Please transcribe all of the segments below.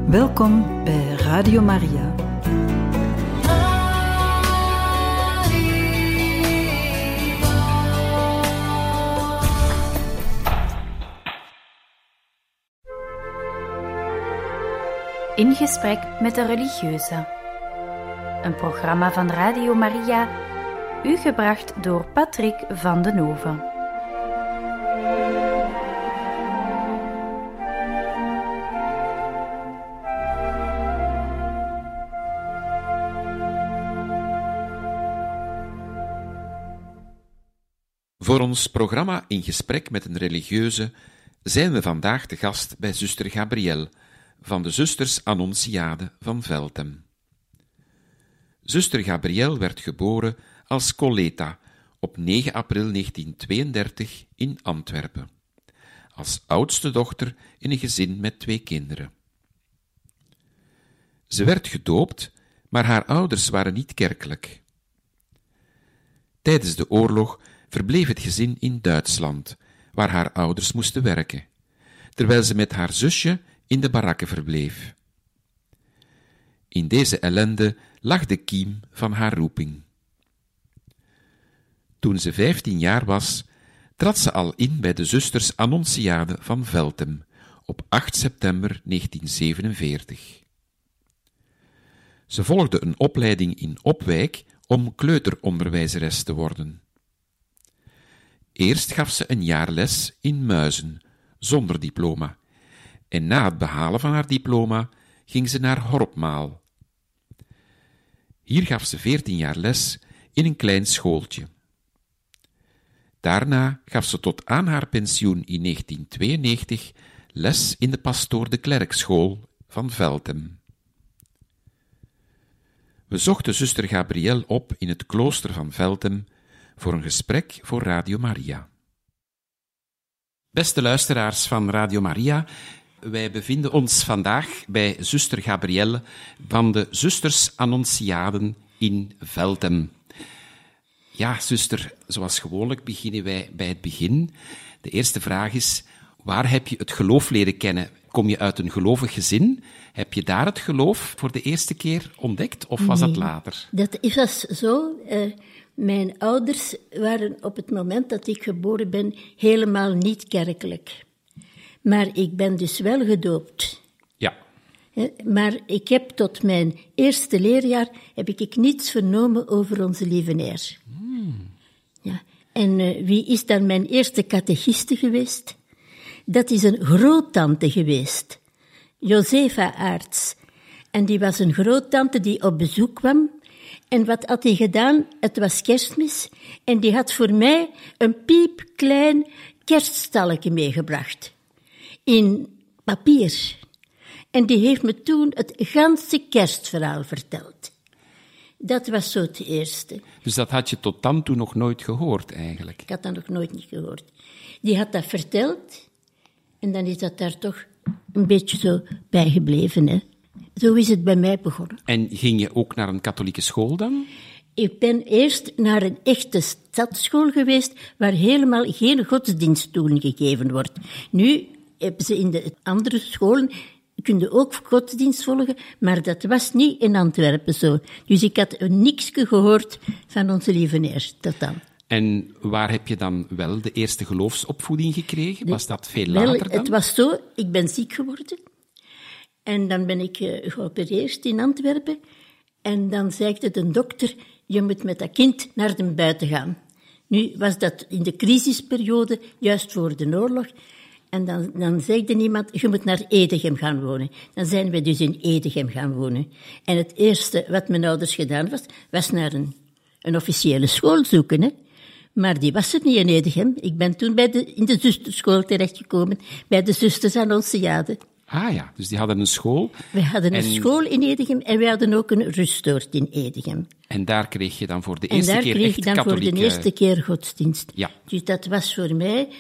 Welkom bij Radio Maria. In gesprek met de religieuze. Een programma van Radio Maria, u gebracht door Patrick van den Hoven. Voor ons programma In gesprek met een religieuze zijn we vandaag te gast bij zuster Gabrielle van de Zusters Annonciade van Veltem. Zuster Gabrielle werd geboren als Coleta op 9 april 1932 in Antwerpen, als oudste dochter in een gezin met 2 kinderen. Ze werd gedoopt, maar haar ouders waren niet kerkelijk. Tijdens de oorlog verbleef het gezin in Duitsland, waar haar ouders moesten werken, terwijl ze met haar zusje in de barakken verbleef. In deze ellende lag de kiem van haar roeping. Toen ze 15 jaar was, trad ze al in bij de Zusters Annonciade van Veltem op 8 september 1947. Ze volgde een opleiding in Opwijk om kleuteronderwijzeres te worden. Eerst gaf ze een jaar les in Muizen, zonder diploma, en na het behalen van haar diploma ging ze naar Horpmaal. Hier gaf ze 14 jaar les in een klein schooltje. Daarna gaf ze tot aan haar pensioen in 1992 les in de Pastoor de Klerkschool van Veltem. We zochten zuster Gabrielle op in het klooster van Veltem voor een gesprek voor Radio Maria. Beste luisteraars van Radio Maria, wij bevinden ons vandaag bij zuster Gabrielle van de Zusters Annonciaden in Veltem. Ja, zuster, zoals gewoonlijk beginnen wij bij het begin. De eerste vraag is, waar heb je het geloof leren kennen? Kom je uit een gelovig gezin? Heb je daar het geloof voor de eerste keer ontdekt, of was dat later? Dat was zo. Mijn ouders waren op het moment dat ik geboren ben helemaal niet kerkelijk. Maar ik ben dus wel gedoopt. Ja. Maar ik heb tot mijn eerste leerjaar heb ik niets vernomen over onze lieve Heer. Ja. En wie is dan mijn eerste catechiste geweest? Dat is een groottante geweest, Josefa Aarts. En die was een groottante die op bezoek kwam. En wat had hij gedaan? Het was Kerstmis. En die had voor mij een piepklein kerststalletje meegebracht. In papier. En die heeft me toen het ganse kerstverhaal verteld. Dat was zo het eerste. Dus dat had je tot dan toe nog nooit gehoord, eigenlijk? Ik had dat nog nooit niet gehoord. Die had dat verteld. En dan is dat daar toch een beetje zo bijgebleven, hè. Zo is het bij mij begonnen. En ging je ook naar een katholieke school dan? Ik ben eerst naar een echte stadsschool geweest, waar helemaal geen godsdiensttoeling gegeven wordt. Nu hebben ze in de andere scholen, kun je ook godsdienst volgen, maar dat was niet in Antwerpen zo. Dus ik had niks gehoord van onze lieve Heer, tot dan. En waar heb je dan wel de eerste geloofsopvoeding gekregen? Was dat veel later dan? Het was zo, ik ben ziek geworden. En dan ben ik geopereerd in Antwerpen. En dan zei de dokter, je moet met dat kind naar de buiten gaan. Nu was dat in de crisisperiode, juist voor de oorlog. En dan zei iemand, je moet naar Edegem gaan wonen. Dan zijn we dus in Edegem gaan wonen. En het eerste wat mijn ouders gedaan was naar een officiële school zoeken, hè. Maar die was er niet in Edegem. Ik ben toen in de zusterschool terechtgekomen, bij de Zusters Annonciade. Ah ja, dus die hadden een school. We hadden een school in Edegem en wij hadden ook een rustoord in Edegem. En daar kreeg je dan voor de eerste keer echt katholiek. En daar kreeg je dan voor de eerste keer godsdienst. Ja. Dus dat was voor mij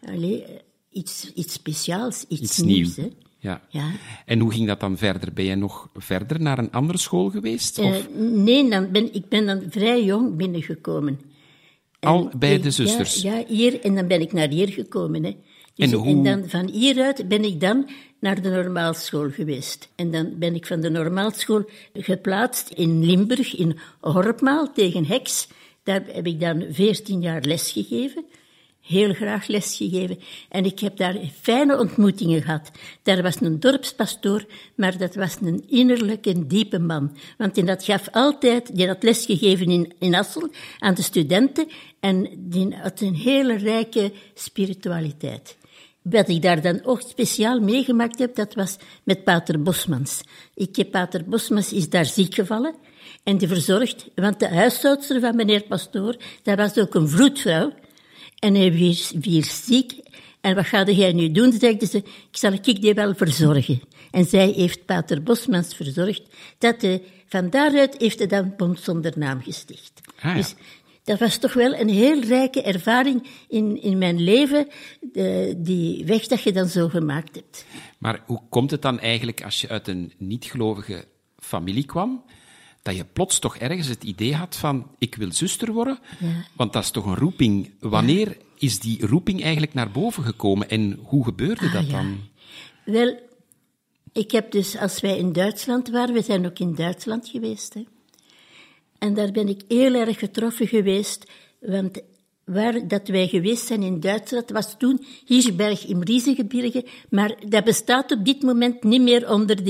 iets speciaals, iets nieuws. Hè. Ja. Ja. En hoe ging dat dan verder? Ben je nog verder naar een andere school geweest? Nee, ik ben dan vrij jong binnengekomen. Al bij de zusters? Ja, hier. En dan ben ik naar hier gekomen. Hè. Dus, En en dan van hieruit ben ik dan naar de normaalschool geweest. En dan ben ik van de normaalschool geplaatst in Limburg, in Horpmaal, tegen Heks. Daar heb ik dan 14 jaar les gegeven. Heel graag lesgegeven. En ik heb daar fijne ontmoetingen gehad. Daar was een dorpspastoor, maar dat was een innerlijke, diepe man. Want die had lesgegeven in Assel aan de studenten en die had een hele rijke spiritualiteit. Wat ik daar dan ook speciaal meegemaakt heb, dat was met pater Bosmans. Pater Bosmans is daar ziek gevallen en die verzorgd, want de huishoudster van meneer pastoor, dat was ook een vroedvrouw. En hij werd ziek. En wat ga jij nu doen? Zeiden ze, ik die wel verzorgen. En zij heeft pater Bosmans verzorgd. Van daaruit heeft hij dan Bond zonder naam gesticht. Ah, ja. Dus dat was toch wel een heel rijke ervaring in mijn leven, die weg dat je dan zo gemaakt hebt. Maar hoe komt het dan eigenlijk, als je uit een niet-gelovige familie kwam, dat je plots toch ergens het idee had van, ik wil zuster worden? Ja. Want dat is toch een roeping. Wanneer is die roeping eigenlijk naar boven gekomen en hoe gebeurde dat dan? Wel, ik heb dus, als wij in Duitsland waren, we zijn ook in Duitsland geweest, hè. En daar ben ik heel erg getroffen geweest, want waar dat wij geweest zijn in Duitsland was toen Hirschberg im Riesengebirge, maar dat bestaat op dit moment niet meer onder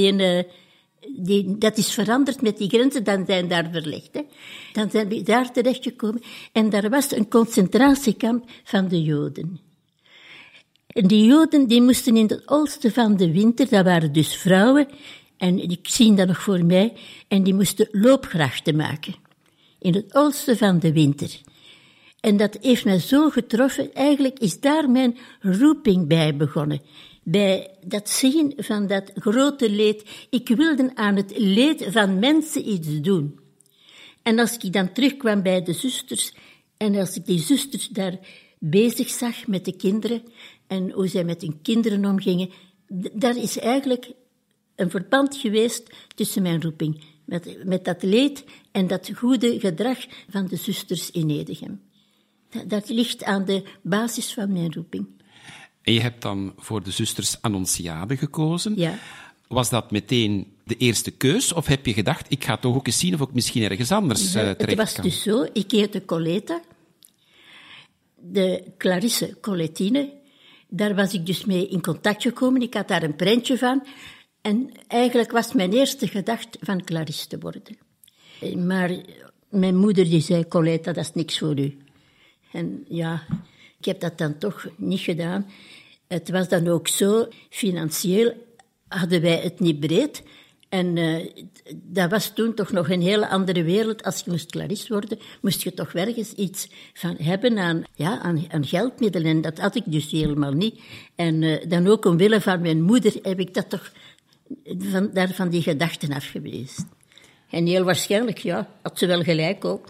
dat is veranderd met die grenzen, dan zijn daar verlegd. Hè. Dan zijn we daar terechtgekomen en daar was een concentratiekamp van de Joden. En die Joden die moesten in het oosten van de winter, dat waren dus vrouwen, en ik zie dat nog voor mij, en die moesten loopgrachten maken. In het oosten van de winter. En dat heeft mij zo getroffen, eigenlijk is daar mijn roeping bij begonnen. Bij dat zien van dat grote leed. Ik wilde aan het leed van mensen iets doen. En als ik dan terugkwam bij de zusters, en als ik die zusters daar bezig zag met de kinderen, en hoe zij met hun kinderen omgingen, daar is eigenlijk een verband geweest tussen mijn roeping, met dat leed en dat goede gedrag van de zusters in Edegem. Dat ligt aan de basis van mijn roeping. En je hebt dan voor de zusters Annonciade gekozen. Ja. Was dat meteen de eerste keus, of heb je gedacht, ik ga toch ook eens zien of ik misschien ergens anders terecht kan? Het was dus zo, ik heette Coleta, de Clarisse Coletine, daar was ik dus mee in contact gekomen, ik had daar een prentje van, en eigenlijk was mijn eerste gedachte van Clarisse te worden. Maar mijn moeder die zei, Coleta, dat is niks voor u. En ja, ik heb dat dan toch niet gedaan. Het was dan ook zo, financieel hadden wij het niet breed. En dat was toen toch nog een hele andere wereld. Als je moest Clarisse worden, moest je toch ergens iets van hebben aan geldmiddelen. En dat had ik dus helemaal niet. En dan ook omwille van mijn moeder heb ik dat toch van die gedachten afgewezen. En heel waarschijnlijk, had ze wel gelijk ook.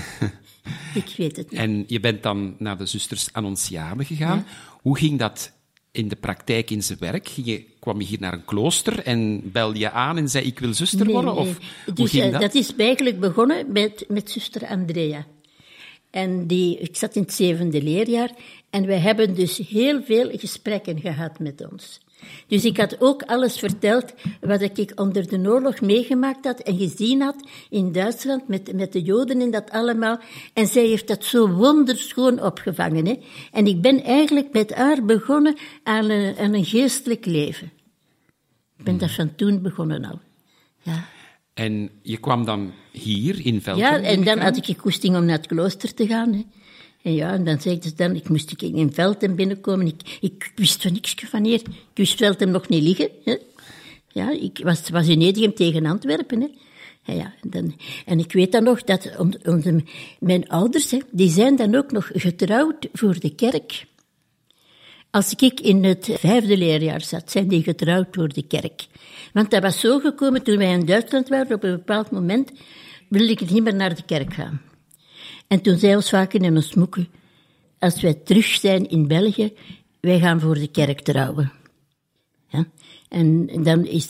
Ik weet het niet. En je bent dan naar de zusters Annonciade gegaan. Ja. Hoe ging dat in de praktijk in zijn werk? Kwam je hier naar een klooster en belde je aan en zei ik wil zuster worden? Nee. Of dus, hoe ging dat? Dat is eigenlijk begonnen met zuster Andrea. En ik zat in het 7e leerjaar en wij hebben dus heel veel gesprekken gehad met ons. Dus ik had ook alles verteld wat ik onder de oorlog meegemaakt had en gezien had in Duitsland met de Joden en dat allemaal. En zij heeft dat zo wonderschoon opgevangen. Hè? En ik ben eigenlijk met haar begonnen aan een geestelijk leven. Ik ben dat van toen begonnen al. Ja. En je kwam dan hier in Velten? Ja, en dan had ik goesting om naar het klooster te gaan. Hè. En dan zei ze dan, ik moest in Velten binnenkomen. Ik wist van niks van hier. Ik wist Velten nog niet liggen. Hè. Ja, ik was in Edegem tegen Antwerpen. Hè. En ik weet dan nog dat mijn ouders, die zijn dan ook nog getrouwd voor de kerk. Als ik in het 5e leerjaar zat, zijn die getrouwd voor de kerk. Want dat was zo gekomen, toen wij in Duitsland waren, op een bepaald moment wilde ik niet meer naar de kerk gaan. En toen zei ons vaker in ons moeke, als wij terug zijn in België, wij gaan voor de kerk trouwen. Ja? En dan is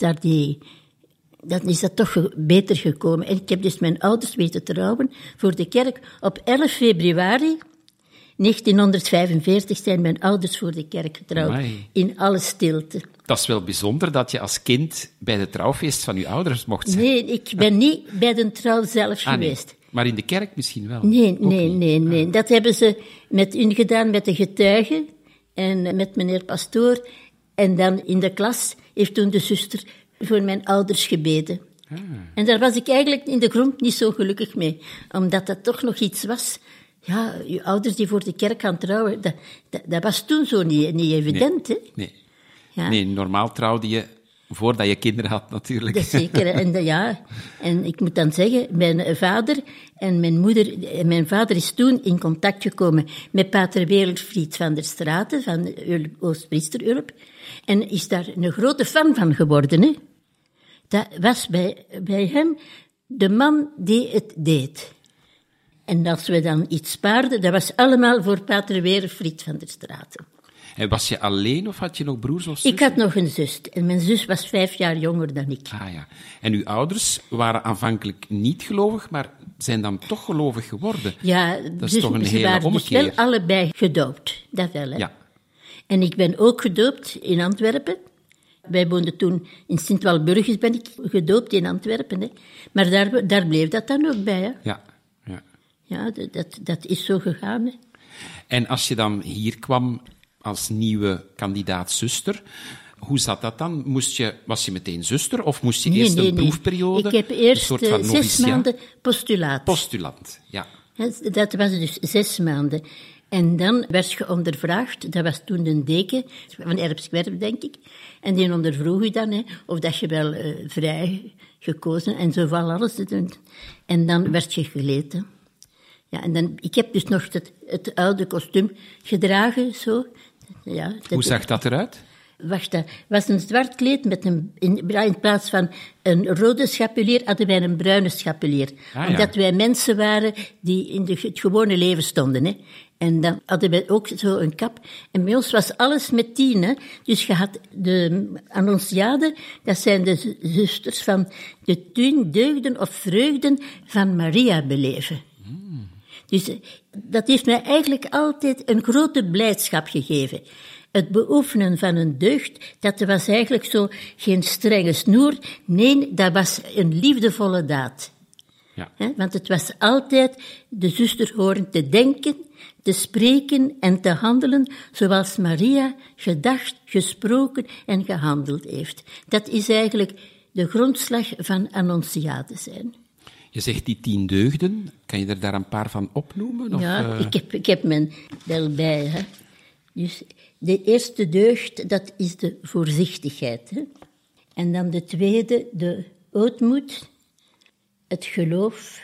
dat toch beter gekomen. En ik heb dus mijn ouders weten trouwen voor de kerk op 11 februari 1945 zijn mijn ouders voor de kerk getrouwd. Amai. In alle stilte. Dat is wel bijzonder dat je als kind bij de trouwfeest van je ouders mocht zijn. Nee, ik ben niet bij de trouw zelf geweest. Nee. Maar in de kerk misschien wel? Nee. Dat hebben ze met hun gedaan, met de getuigen en met meneer pastoor. En dan in de klas heeft toen de zuster voor mijn ouders gebeden. En daar was ik eigenlijk in de grond niet zo gelukkig mee. Omdat dat toch nog iets was. Ja, je ouders die voor de kerk gaan trouwen, dat was toen zo niet evident, hè? Nee. Ja. Nee, normaal trouwde je voordat je kinderen had, natuurlijk. Dat zeker. En ik moet dan zeggen, mijn vader en mijn moeder... Mijn vader is toen in contact gekomen met pater Wereldfried van der Straten, van Oost-Priesterulp, en is daar een grote fan van geworden, hè. Dat was bij hem de man die het deed. En als we dan iets spaarden, dat was allemaal voor pater Wereldfried van der Straten. En was je alleen of had je nog broers of zussen? Ik had nog een zus. En mijn zus was 5 jaar jonger dan ik. Ah ja. En uw ouders waren aanvankelijk niet gelovig, maar zijn dan toch gelovig geworden? Ja, dat is dus, toch een ze hele waren ommekeer. dus wel allebei gedoopt. Dat wel, hè. Ja. En ik ben ook gedoopt in Antwerpen. Wij woonden toen in Sint-Walburgis, ben ik gedoopt in Antwerpen. Hè. Maar daar bleef dat dan ook bij, hè. Ja. Ja, dat is zo gegaan, hè. En als je dan hier kwam als nieuwe kandidaat-zuster, hoe zat dat dan? Was je meteen zuster of moest je eerst een proefperiode? Ik heb eerst een soort van 6 maanden postulaat. Postulant, ja. Dat was dus 6 maanden. En dan werd je ondervraagd, dat was toen de deken van Erpswerf, denk ik. En die ondervroeg je dan, of dat je wel vrij gekozen en zo van alles te doen. En dan werd je geleten. Ja, en dan, ik heb dus nog het oude kostuum gedragen, zo. Ja, Hoe zag dat eruit? Wacht, dat was een zwart kleed met in plaats van een rode schapulier hadden wij een bruine schapulier. Omdat wij mensen waren die in het gewone leven stonden, hè. En dan hadden wij ook zo een kap. En bij ons was alles met 10, hè. Dus je had de Annonciade, dat zijn de zusters van de 10 deugden of vreugden van Maria beleven. Dus dat heeft mij eigenlijk altijd een grote blijdschap gegeven. Het beoefenen van een deugd, dat was eigenlijk zo geen strenge snoer. Nee, dat was een liefdevolle daad. Ja. Want het was altijd de zuster horen te denken, te spreken en te handelen zoals Maria gedacht, gesproken en gehandeld heeft. Dat is eigenlijk de grondslag van Annonciade zijn. Je zegt die 10 deugden. Kan je er daar een paar van opnoemen? Of, ja, ik heb men wel bij. Hè. Dus de eerste deugd, dat is de voorzichtigheid. Hè. En dan de tweede, de ootmoed, het geloof,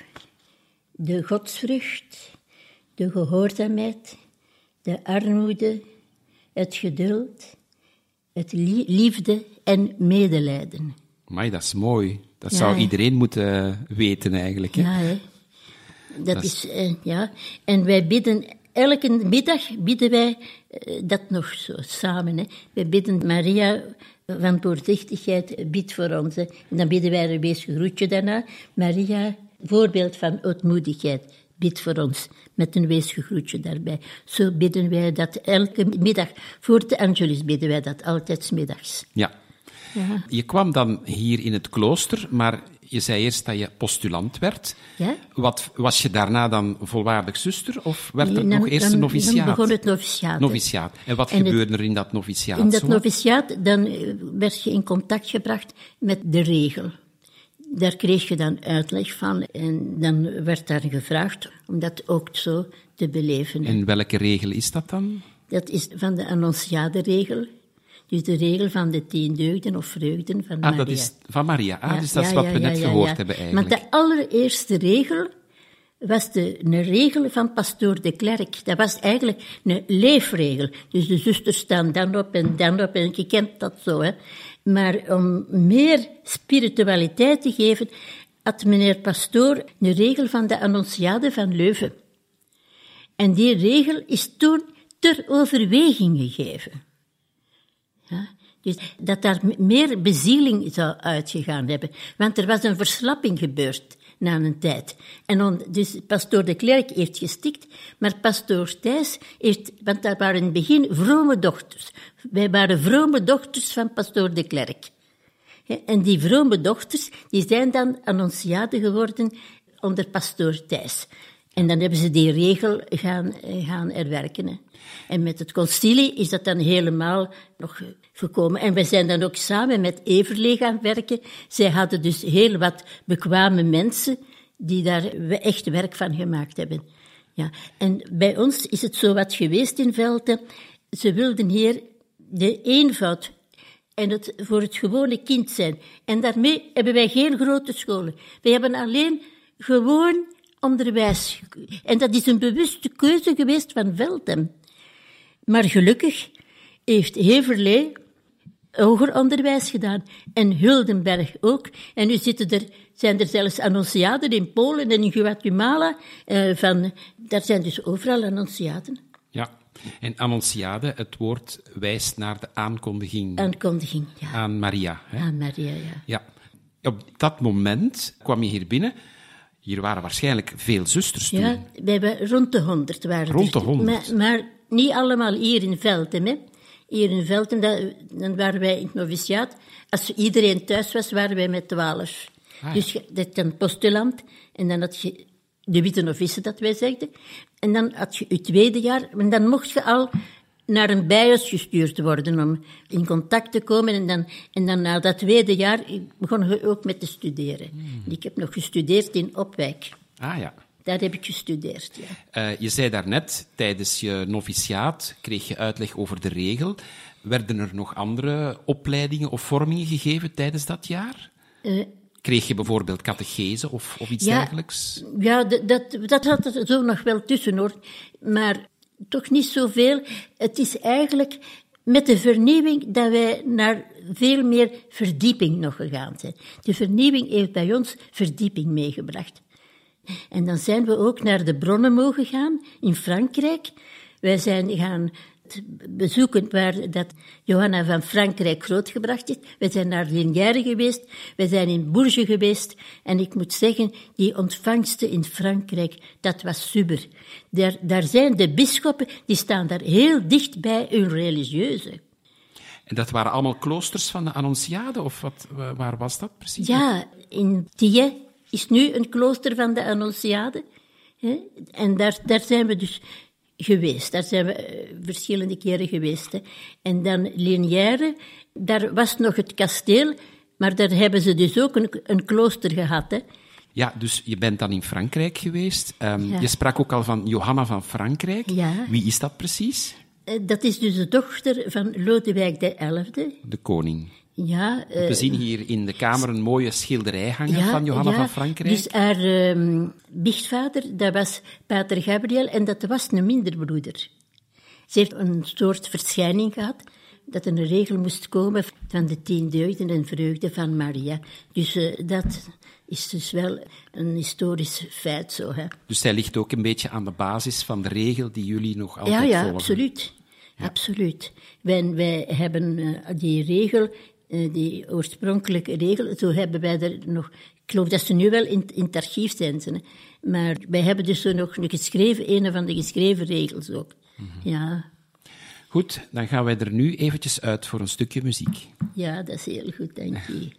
de godsvrucht, de gehoorzaamheid, de armoede, het geduld, het liefde en medelijden. Amai, dat is mooi. Dat zou iedereen moeten weten eigenlijk. Hè? Ja, hè. Dat is, ja. En wij bidden, elke middag bidden wij dat nog zo samen. Hè. Wij bidden Maria van voorzichtigheid, bid voor ons. Hè. En dan bidden wij een weesgegroetje daarna. Maria, voorbeeld van ootmoedigheid, bid voor ons. Met een weesgegroetje daarbij. Zo bidden wij dat elke middag. Voor de Angelus bidden wij dat altijd 's middags. Ja. Ja. Je kwam dan hier in het klooster, maar je zei eerst dat je postulant werd. Ja? Was je daarna dan volwaardig zuster of werd er nog eerst een noviciaat? Dan begon het noviciaat. En wat gebeurde er in dat noviciaat? In dat noviciaat dan werd je in contact gebracht met de regel. Daar kreeg je dan uitleg van en dan werd daar gevraagd om dat ook zo te beleven. En welke regel is dat dan? Dat is van de Annonciade-regel. Dus de regel van de 10 deugden of vreugden van Maria. Dat is van Maria. Dus dat is wat we net gehoord hebben eigenlijk. Maar de allereerste regel was een regel van pastoor de Klerk. Dat was eigenlijk een leefregel. Dus de zusters staan dan op en je kent dat zo, hè. Maar om meer spiritualiteit te geven, had meneer pastoor een regel van de Annonciade van Leuven. En die regel is toen ter overweging gegeven. Ja, dus dat daar meer bezieling zou uitgegaan hebben. Want er was een verslapping gebeurd na een tijd. En dus pastoor de Klerk heeft gestikt, maar pastoor Thijs heeft... Want dat waren in het begin vrome dochters. Wij waren vrome dochters van pastoor de Klerk. En die vrome dochters, die zijn dan annonciaten geworden onder pastoor Thijs. En dan hebben ze die regel gaan erwerken. Hè. En met het concilie is dat dan helemaal nog gekomen. En wij zijn dan ook samen met Everlee gaan werken. Zij hadden dus heel wat bekwame mensen die daar echt werk van gemaakt hebben. Ja. En bij ons is het zo wat geweest in Velten. Ze wilden hier de eenvoud en het voor het gewone kind zijn. En daarmee hebben wij geen grote scholen. Wij hebben alleen gewoon onderwijs. En dat is een bewuste keuze geweest van Velten. Maar gelukkig heeft Heverlee hoger onderwijs gedaan. En Huldenberg ook. En nu zijn er zelfs annonciaten in Polen en in Guatemala. Daar zijn dus overal annonciaten. Ja, en annonciade, het woord wijst naar de aankondiging. Aankondiging, ja. Aan Maria. Hè? Aan Maria, ja. Ja. Op dat moment kwam je hier binnen. Hier waren waarschijnlijk veel zusters toen. Ja, we hebben rond de 100 waren Rond de 100? Maar niet allemaal hier in Velten, hè. Hier in Velten, dan waren wij in het noviciaat. Als iedereen thuis was, waren wij met 12. Ah, ja. Dus dat dan postulant. En dan had je de witte novice, dat wij zegden. En dan had je je tweede jaar. En dan mocht je al naar een bijhuis gestuurd worden om in contact te komen. En dan na dat tweede jaar begon je ook met te studeren. Ik heb nog gestudeerd in Opwijk. Ah ja. Daar heb ik gestudeerd, ja. Je zei daarnet, tijdens je noviciaat kreeg je uitleg over de regel. Werden er nog andere opleidingen of vormingen gegeven tijdens dat jaar? Kreeg je bijvoorbeeld catechese of iets dergelijks? Ja, dat had er zo nog wel tussen, hoor. Maar toch niet zoveel. Het is eigenlijk met de vernieuwing dat wij naar veel meer verdieping nog gegaan zijn. De vernieuwing heeft bij ons verdieping meegebracht. En dan zijn we ook naar de bronnen mogen gaan in Frankrijk. Wij zijn gaan bezoeken waar dat Johanna van Frankrijk grootgebracht is. We zijn naar Lignières geweest, we zijn in Bourges geweest. En ik moet zeggen, die ontvangsten in Frankrijk, dat was super. Daar zijn de bisschoppen, die staan daar heel dicht bij hun religieuzen. En dat waren allemaal kloosters van de Annonciade? Of waar was dat precies? Ja, in Thiais is nu een klooster van de Annonciade. En daar zijn we dus geweest. Daar zijn we verschillende keren geweest. Hè. En dan Lignières, daar was nog het kasteel, maar daar hebben ze dus ook een klooster gehad. Hè. Ja, dus je bent dan in Frankrijk geweest. Ja. Je sprak ook al van Johanna van Frankrijk. Ja. Wie is dat precies? Dat is dus de dochter van Lodewijk XI. De koning. Ja, We zien hier in de kamer een mooie schilderij hangen van Johanna van Frankrijk. Dus haar biechtvader, dat was pater Gabriel en dat was een minderbroeder. Ze heeft een soort verschijning gehad, dat er een regel moest komen van de 10 deugden en vreugde van Maria. Dus dat is dus wel een historisch feit zo. Hè. Dus zij ligt ook een beetje aan de basis van de regel die jullie nog altijd volgen. Ja, absoluut. Ja. Absoluut. Wij hebben die regel, die oorspronkelijke regel, zo hebben wij er nog... Ik geloof dat ze nu wel in het archief zijn. Hè. Maar wij hebben dus zo nog een van de geschreven regels ook. Mm-hmm. Ja. Goed, dan gaan wij er nu eventjes uit voor een stukje muziek. Ja, dat is heel goed, dank je.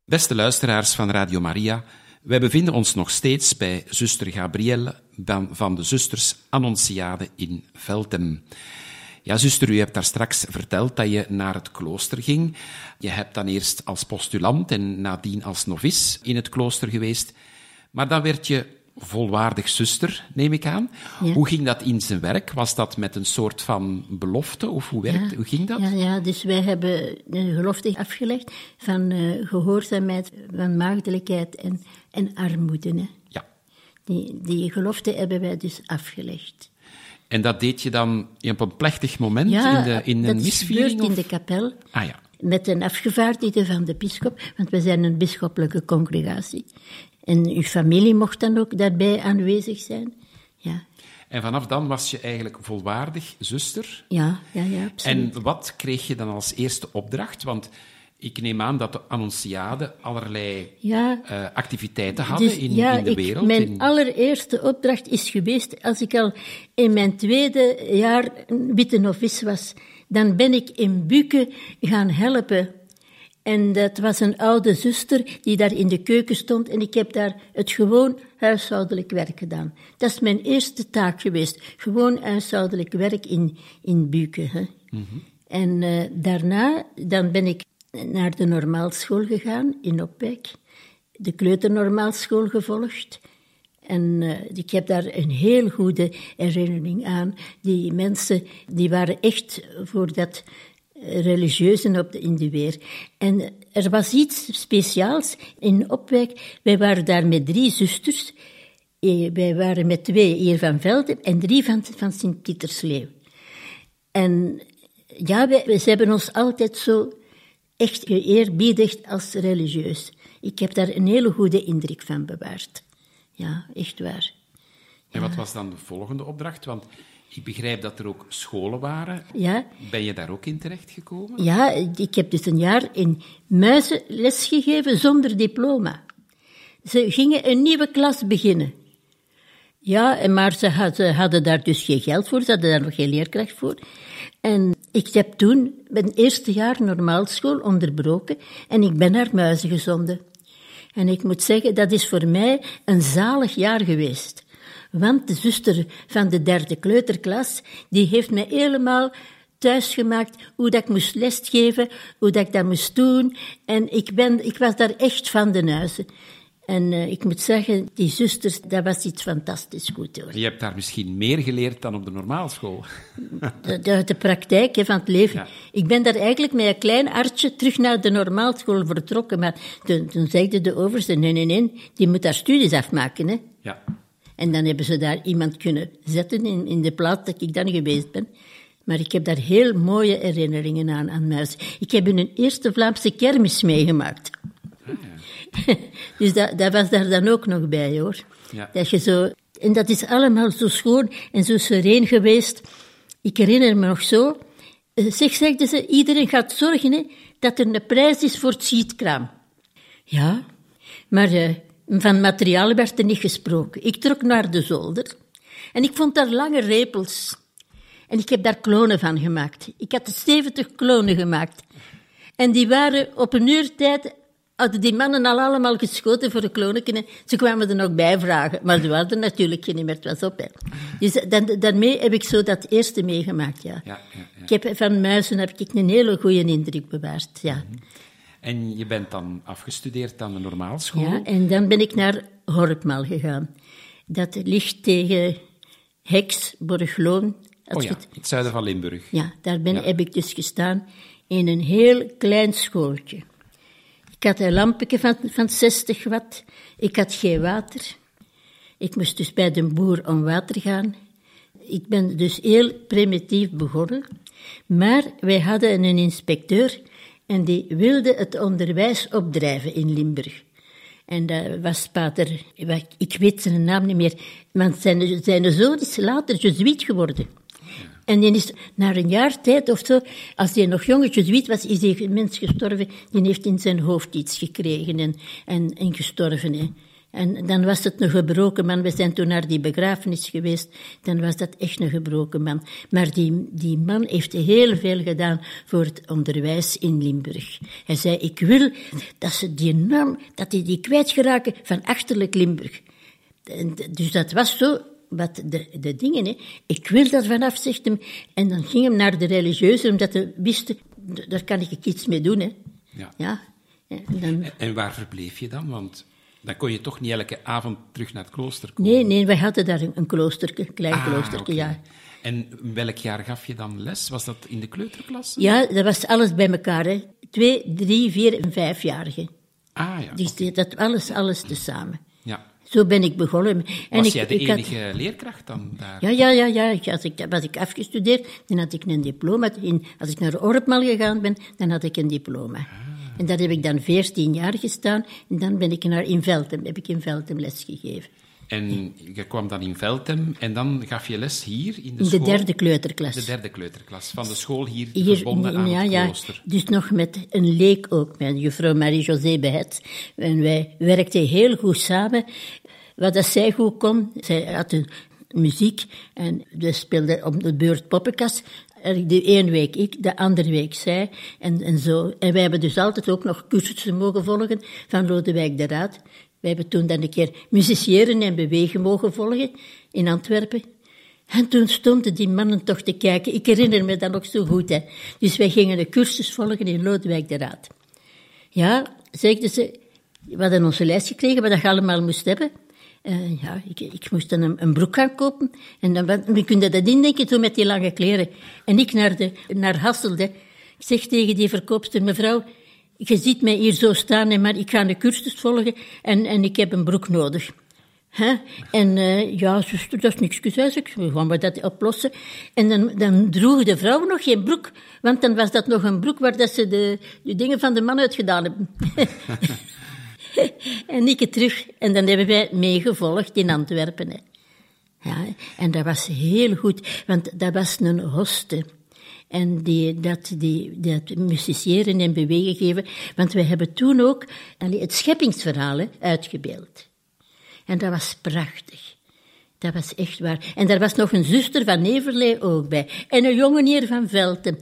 Beste luisteraars van Radio Maria, wij bevinden ons nog steeds bij zuster Gabrielle van de Zusters Annonciade in Veltem. Ja, zuster, u hebt daar straks verteld dat je naar het klooster ging. Je hebt dan eerst als postulant en nadien als novice in het klooster geweest. Maar dan werd je volwaardig zuster, neem ik aan. Ja. Hoe ging dat in zijn werk? Was dat met een soort van belofte of hoe ging dat? Ja, dus wij hebben een gelofte afgelegd van gehoorzaamheid, van maagdelijkheid en armoede. Hè. Ja. Die gelofte hebben wij dus afgelegd. En dat deed je dan op een plechtig moment in een misviering? Ja, dat gebeurt in de kapel. Ah ja. Met een afgevaardigde van de bisschop, want we zijn een bisschoppelijke congregatie. En uw familie mocht dan ook daarbij aanwezig zijn. Ja. En vanaf dan was je eigenlijk volwaardig zuster? Ja, absoluut. En wat kreeg je dan als eerste opdracht? Want ik neem aan dat de Annonciade allerlei activiteiten hadden in de wereld. Mijn allereerste opdracht is geweest, als ik al in mijn 2e jaar witte novice was, dan ben ik in Buken gaan helpen. En dat was een oude zuster die daar in de keuken stond en ik heb daar het gewoon huishoudelijk werk gedaan. Dat is mijn eerste taak geweest, gewoon huishoudelijk werk in Buken. Hè. Mm-hmm. En daarna dan ben ik naar de normaalschool gegaan in Opwijk, de kleuternormaalschool gevolgd. En ik heb daar een heel goede herinnering aan. Die mensen die waren echt voor dat religieuzen in de weer. En er was iets speciaals in Opwijk. Wij waren daar met 3 zusters. Wij waren met 2 hier van Velden en 3 van Sint-Pietersleeuw. En ja, ze hebben ons altijd zo echt geëerbiedigd als religieus. Ik heb daar een hele goede indruk van bewaard. Ja, echt waar. En wat was dan de volgende opdracht? Want ik begrijp dat er ook scholen waren. Ja. Ben je daar ook in terechtgekomen? Ja, ik heb dus een jaar in Muizen lesgegeven zonder diploma. Ze gingen een nieuwe klas beginnen. Ja, maar ze hadden daar dus geen geld voor, ze hadden daar nog geen leerkracht voor. En ik heb toen mijn eerste jaar normaalschool onderbroken en ik ben naar Muizen gezonden. En ik moet zeggen, dat is voor mij een zalig jaar geweest. Want de zuster van de 3e kleuterklas, die heeft mij helemaal thuis gemaakt hoe dat ik moest lesgeven, hoe dat ik dat moest doen. En ik was daar echt van de huizen. En ik moet zeggen, die zusters, dat was iets fantastisch goed hoor. Je hebt daar misschien meer geleerd dan op de normaalschool. De praktijk van het leven. Ja. Ik ben daar eigenlijk met een klein artje terug naar de normaalschool vertrokken. Maar toen zeiden de overste, nee, die moet haar studies afmaken. Hè. Ja. En dan hebben ze daar iemand kunnen zetten in de plaats dat ik dan geweest ben. Maar ik heb daar heel mooie herinneringen aan Muizen. Ik heb een eerste Vlaamse kermis meegemaakt. Ja. Dus dat was daar dan ook nog bij, hoor. Ja. Dat je zo, en dat is allemaal zo schoon en zo sereen geweest. Ik herinner me nog zo. Zegden ze, iedereen gaat zorgen hè, dat er een prijs is voor het schietkraam. Ja, maar van materiaal werd er niet gesproken. Ik trok naar de zolder en ik vond daar lange repels. En ik heb daar klonen van gemaakt. Ik had 70 klonen gemaakt. En die waren op een uur tijd, hadden die mannen al allemaal geschoten voor de klonen. Ze kwamen er nog bij vragen, maar ze waren er natuurlijk geen meer, het was op. Hè. Dus daarmee heb ik zo dat eerste meegemaakt, ja. Ja. Van Muizen heb ik een hele goede indruk bewaard, ja. Mm-hmm. En je bent dan afgestudeerd aan de normaalschool? Ja, en dan ben ik naar Horpmal gegaan. Dat ligt tegen Heks, Borgloon. In het zuiden van Limburg. Ja, daar heb ik dus gestaan in een heel klein schooltje. Ik had een lampje van 60 watt. Ik had geen water. Ik moest dus bij de boer om water gaan. Ik ben dus heel primitief begonnen. Maar wij hadden een inspecteur en die wilde het onderwijs opdrijven in Limburg. En dat was pater, ik weet zijn naam niet meer, want zijn zoon is later jezuïet geworden. En die is na een jaar tijd of zo, als hij nog jonge jezuïet was, is die mens gestorven. Die heeft in zijn hoofd iets gekregen en gestorven. Hè. En dan was het een gebroken man. We zijn toen naar die begrafenis geweest. Dan was dat echt een gebroken man. Maar die man heeft heel veel gedaan voor het onderwijs in Limburg. Hij zei, ik wil dat ze die naam, dat die kwijtgeraken van achterlijk Limburg. En dus dat was zo, wat de dingen, hè. Ik wil dat vanaf, zegt hem. En dan ging hem naar de religieuze, omdat hij wist, daar kan ik iets mee doen, hè. Ja. En waar verbleef je dan? Want dan kon je toch niet elke avond terug naar het klooster komen? Nee, wij hadden daar een kloosterke, klein kloosterke, okay. Ja. En welk jaar gaf je dan les? Was dat in de kleuterklasse? Ja, dat was alles bij elkaar, hè. 2, 3, 4 en 5-jarigen. Ah ja. Dus dat alles tezamen. Ja. Zo ben ik begonnen. En Was jij de enige leerkracht dan daar? Ja. Was ik afgestudeerd, dan had ik een diploma. Als ik naar Orpmal gegaan ben, dan had ik een diploma. En dat heb ik dan 14 jaar gestaan. En dan ben ik heb ik in Veltem les gegeven. En je kwam dan in Veltem en dan gaf je les hier in de school? In de 3e kleuterklas. De 3e kleuterklas van de school hier verbonden aan het klooster. Dus nog met een leek ook, met juffrouw Marie-José Behet. En wij werkten heel goed samen. Wat dat zij goed kon, zij had een muziek en we speelden op de beurt poppenkast. De ene week ik, de andere week zij en zo. En wij hebben dus altijd ook nog cursussen mogen volgen van Lodewijk de Raad. Wij hebben toen dan een keer musiciëren en bewegen mogen volgen in Antwerpen. En toen stonden die mannen toch te kijken. Ik herinner me dat nog zo goed, hè. Dus wij gingen een cursus volgen in Lodewijk de Raad. Ja, zeiden ze, we hadden onze lijst gekregen wat je allemaal moest hebben. Ik moest dan een broek gaan kopen. En dan kun je dat indenken, zo met die lange kleren. En ik naar Hasselt. Ik zeg tegen die verkoopster, mevrouw, je ziet mij hier zo staan, maar ik ga een cursus volgen en ik heb een broek nodig. En zuster, dat is niks gezegd. We gaan we dat oplossen. En dan droeg de vrouw nog geen broek, want dan was dat nog een broek waar dat ze de dingen van de man uitgedaan hebben. En ik terug. En dan hebben wij meegevolgd in Antwerpen. Hè. Ja, en dat was heel goed, want dat was een hoste. En dat musiciëren en bewegen geven. Want we hebben toen ook het scheppingsverhaal uitgebeeld. En dat was prachtig. Dat was echt waar. En daar was nog een zuster van Neverlee ook bij. En een jongen van Veltem.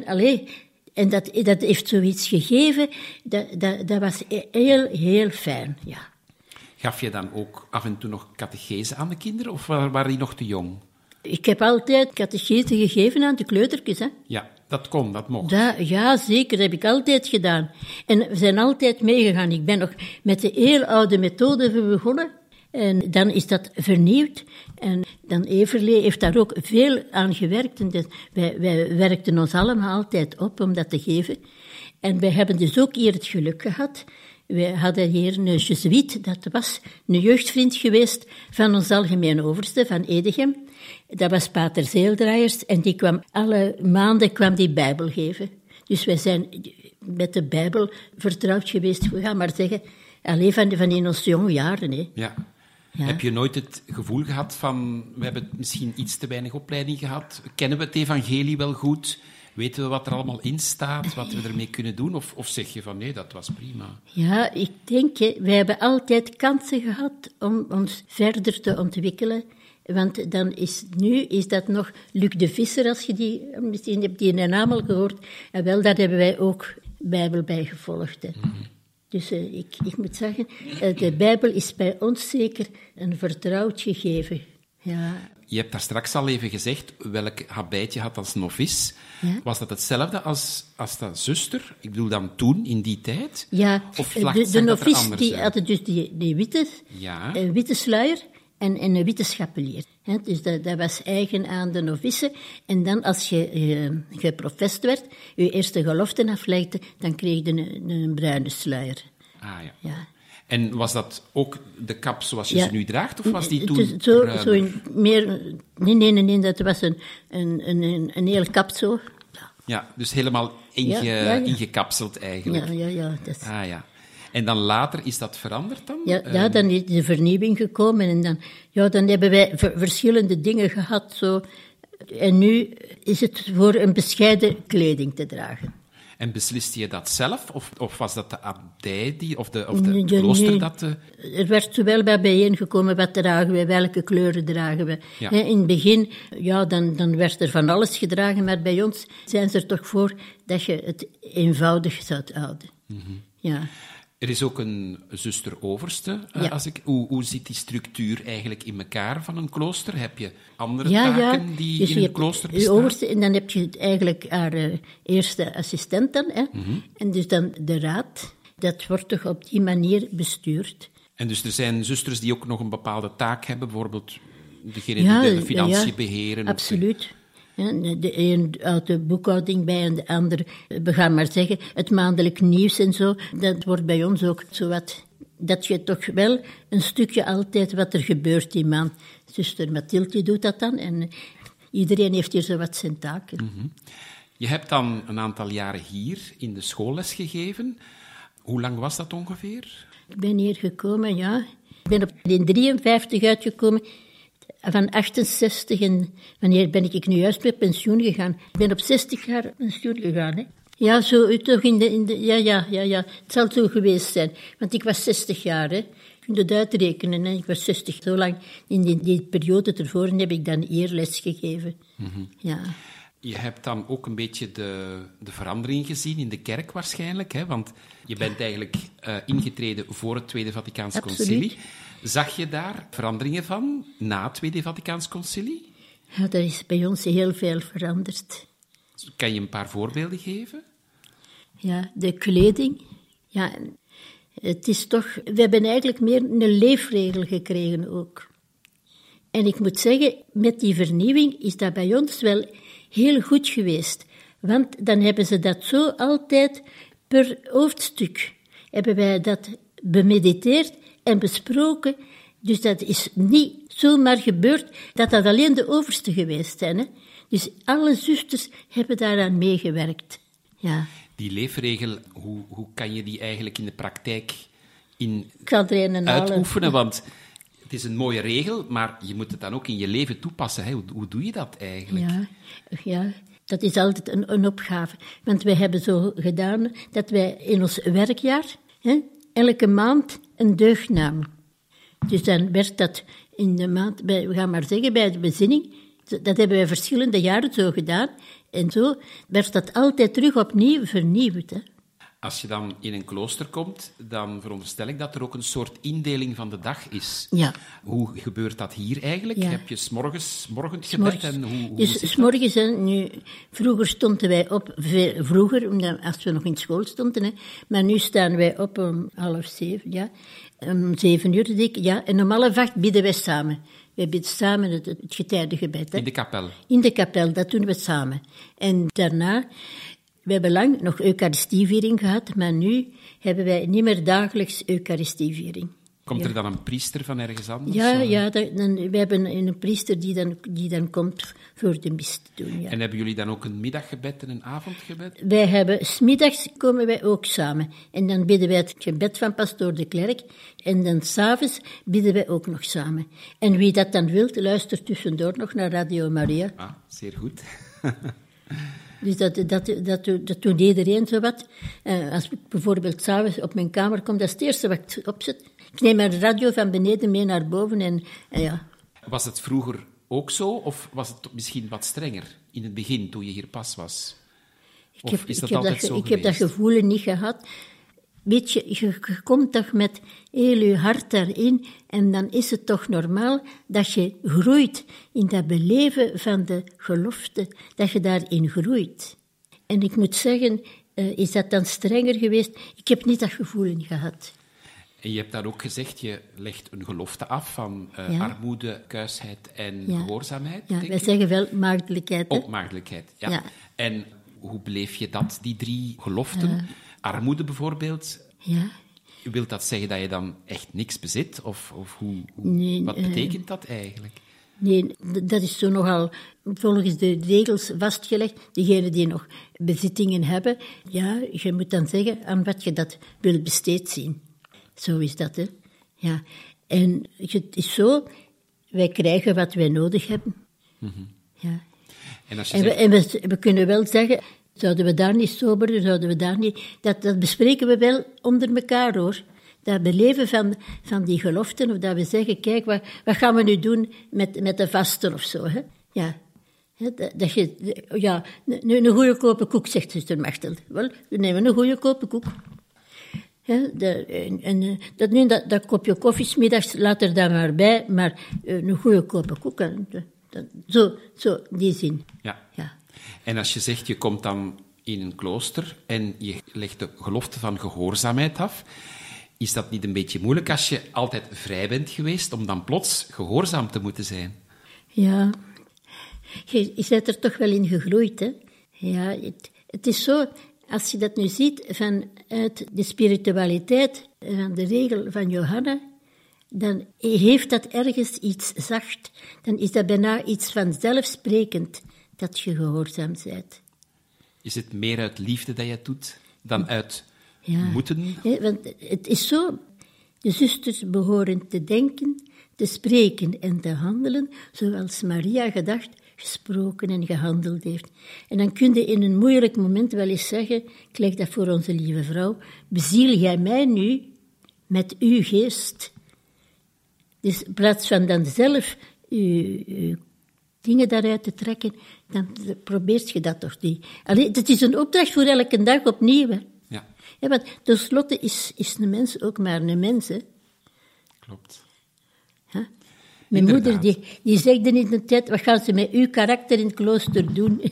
En dat heeft zoiets gegeven. Dat was heel, heel fijn, ja. Gaf je dan ook af en toe nog catechese aan de kinderen, of waren die nog te jong? Ik heb altijd catechese gegeven aan de kleutertjes, hè. Ja, dat kon, dat mocht. Ja, zeker, dat heb ik altijd gedaan. En we zijn altijd meegegaan. Ik ben nog met de heel oude methode begonnen. En dan is dat vernieuwd. En dan Everlee heeft daar ook veel aan gewerkt. En dus wij werkten ons allemaal altijd op om dat te geven. En wij hebben dus ook hier het geluk gehad. Wij hadden hier een Jezuïet, dat was een jeugdvriend geweest van ons algemeen overste, van Edegem. Dat was pater Zeeldraaiers en die kwam alle maanden die Bijbel geven. Dus wij zijn met de Bijbel vertrouwd geweest, we gaan maar zeggen, alleen van in onze jonge jaren. Hè. Ja. Heb je nooit het gevoel gehad van, we hebben misschien iets te weinig opleiding gehad, kennen we het evangelie wel goed, weten we wat er allemaal in staat, wat we ermee kunnen doen, of zeg je van nee, dat was prima? Ja, ik denk, wij hebben altijd kansen gehad om ons verder te ontwikkelen. Want dan is dat nog Luc de Visser, als je misschien hebt die naam al gehoord. En wel, daar hebben wij ook Bijbel bij gevolgd. Hè. Mm-hmm. Dus ik moet zeggen, de Bijbel is bij ons zeker een vertrouwd gegeven. Ja. Je hebt daar straks al even gezegd welk habit je had als novice. Ja? Was dat hetzelfde als dat zuster? Ik bedoel dan toen, in die tijd? Ja, of de novice die hadden dus die witte sluier en een witte schapelier. Dus dat was eigen aan de novice. En dan als je geprofest werd, je eerste geloften aflegde, dan kreeg je een bruine sluier. Ah ja. En was dat ook de kap zoals je ze nu draagt, of was die toen Nee, dat was een heel kap zo. Ja, dus helemaal ingekapseld eigenlijk. Ja. Ja. En dan later is dat veranderd dan? Ja, dan is de vernieuwing gekomen en dan hebben wij verschillende dingen gehad. Zo. En nu is het voor een bescheiden kleding te dragen. En besliste je dat zelf? Of was dat de abdij of het klooster dat... Er werd wel bij bijeengekomen, wat dragen we, welke kleuren dragen we. Ja. In het begin, dan werd er van alles gedragen, maar bij ons zijn ze er toch voor dat je het eenvoudig zou houden. Ja. Er is ook een zuster-overste. Ja. Hoe zit die structuur eigenlijk in elkaar van een klooster? Heb je andere taken die dus in een klooster je bestaan? overste, en dan heb je eigenlijk haar eerste assistent dan. Hè? En dus dan de raad. Dat wordt toch op die manier bestuurd. En dus er zijn zusters die ook nog een bepaalde taak hebben, bijvoorbeeld degene die de financiën beheren. Absoluut. De een houdt de boekhouding bij en de ander, we gaan maar zeggen, het maandelijk nieuws en zo. Dat wordt bij ons ook zo wat, dat je toch wel een stukje altijd wat er gebeurt die maand. Zuster Mathilde doet dat dan en iedereen heeft hier zo wat zijn taken. Je hebt dan een aantal jaren hier in de schoolles gegeven. Hoe lang was dat ongeveer? Ik ben hier gekomen, ja. Ik ben op in 53 uitgekomen. Van 68 en wanneer ben ik nu juist met pensioen gegaan? Ik ben op 60 jaar pensioen gegaan, hè. Ja, zo toch ja. Het zal zo geweest zijn. Want ik was 60 jaar, hè. Je kunt het uitrekenen, hè. Ik was 60. Zo lang in die periode ervoor heb ik dan eerles gegeven. Ja. Je hebt dan ook een beetje de verandering gezien in de kerk waarschijnlijk, hè? Want je bent eigenlijk ingetreden voor het Tweede Vaticaans Concilie. Zag je daar veranderingen van na het Tweede Vaticaans Concilie? Ja, er is bij ons heel veel veranderd. Kan je een paar voorbeelden geven? Ja, de kleding. Ja, het is toch... We hebben eigenlijk meer een leefregel gekregen ook. En ik moet zeggen, met die vernieuwing is dat bij ons wel heel goed geweest. Want dan hebben ze dat zo altijd per hoofdstuk. Hebben wij dat bemediteerd en besproken. Dus dat is niet zomaar gebeurd dat alleen de overste geweest zijn. Hè? Dus alle zusters hebben daaraan meegewerkt. Ja. Die leefregel, hoe kan je die eigenlijk in de praktijk uitoefenen? Want het is een mooie regel, maar je moet het dan ook in je leven toepassen. Hè? Hoe doe je dat eigenlijk? Ja, dat is altijd een opgave. Want wij hebben zo gedaan dat wij in ons werkjaar elke maand een deugd namen. Dus dan werd dat in de maand, we gaan maar zeggen, bij de bezinning, dat hebben wij verschillende jaren zo gedaan. En zo werd dat altijd terug opnieuw vernieuwd. Hè. Als je dan in een klooster komt, dan veronderstel ik dat er ook een soort indeling van de dag is. Ja. Hoe gebeurt dat hier eigenlijk? Ja. Heb je morgengebed en hoe dus zit 's morgens, vroeger stonden wij op, vroeger, als we nog in school stonden, hè, maar nu staan wij op om 6:30, ja. Om 7:00, denk ik, ja. En om 7:30 bidden wij samen. Wij bidden samen het getijdengebed. Hè. in de kapel? In de kapel, dat doen we samen. En daarna... We hebben lang nog eucharistieviering gehad, maar nu hebben wij niet meer dagelijks eucharistieviering. Komt er dan een priester van ergens anders? Ja, we hebben een priester die dan komt voor de mis te doen. Ja. En hebben jullie dan ook een middaggebed en een avondgebed? Wij hebben, 's middags komen wij ook samen. En dan bidden wij het gebed van pastoor de Klerk. En dan 's avonds bidden wij ook nog samen. En wie dat dan wil, luistert tussendoor nog naar Radio Maria. Ah, zeer goed. Dus dat doet iedereen zo wat. Als ik bijvoorbeeld 's avonds op mijn kamer kom, dat is het eerste wat ik opzet. Ik neem mijn radio van beneden mee naar boven en ja. Was het vroeger ook zo, of was het misschien wat strenger in het begin, toen je hier pas was? Ik heb dat gevoel niet gehad. Weet je komt toch met heel je hart daarin en dan is het toch normaal dat je groeit in dat beleven van de gelofte, dat je daarin groeit. En ik moet zeggen, is dat dan strenger geweest? Ik heb niet dat gevoel gehad. En je hebt daar ook gezegd, je legt een gelofte af van armoede, kuisheid en gehoorzaamheid. Ja, wij zeggen wel maagdelijkheid. Ook maagdelijkheid, ja. En hoe beleef je dat, die 3 geloften? Armoede bijvoorbeeld. Ja. Wilt dat zeggen dat je dan echt niks bezit? Of nee, wat betekent dat eigenlijk? Nee, dat is zo nogal volgens de regels vastgelegd. Degenen die nog bezittingen hebben, ja, je moet dan zeggen aan wat je dat wil besteed zien. Zo is dat, hè. Ja. En het is zo, wij krijgen wat wij nodig hebben. Ja. En, als je we kunnen wel zeggen, Zouden we daar niet soberen, zouden we daar niet... Dat bespreken we wel onder elkaar, hoor. Dat beleven van die geloften, of dat we zeggen, kijk, wat gaan we nu doen met de vasten of zo, hè? Ja. Dat je, ja, een goede kopen koek, zegt zuster Mechtel. Wel, we nemen een goede kopen koek. Dat kopje koffie 's middags, laat er dan maar bij, maar een goede kopen koek. Zo, die zin. Ja. Ja. En als je zegt, je komt dan in een klooster en je legt de gelofte van gehoorzaamheid af, is dat niet een beetje moeilijk als je altijd vrij bent geweest om dan plots gehoorzaam te moeten zijn? Ja, je bent er toch wel in gegroeid, hè? Ja, het is zo, als je dat nu ziet vanuit de spiritualiteit, van de regel van Johanna, dan heeft dat ergens iets zacht. Dan is dat bijna iets vanzelfsprekend dat je gehoorzaam bent. Is het meer uit liefde dat je het doet dan uit moeten? Ja, want het is zo, de zusters behoren te denken, te spreken en te handelen, zoals Maria gedacht, gesproken en gehandeld heeft. En dan kun je in een moeilijk moment wel eens zeggen, ik leg dat voor onze lieve vrouw, beziel jij mij nu met uw geest. Dus in plaats van dan zelf je dingen daaruit te trekken, dan probeert je dat toch niet. Allee, het is een opdracht voor elke dag opnieuw. Hè. Ja. Ja, want tenslotte is een mens ook maar een mens. Hè. Klopt. Ja? Mijn Inderdaad. moeder die zegt in de tijd, wat gaan ze met uw karakter in het klooster doen?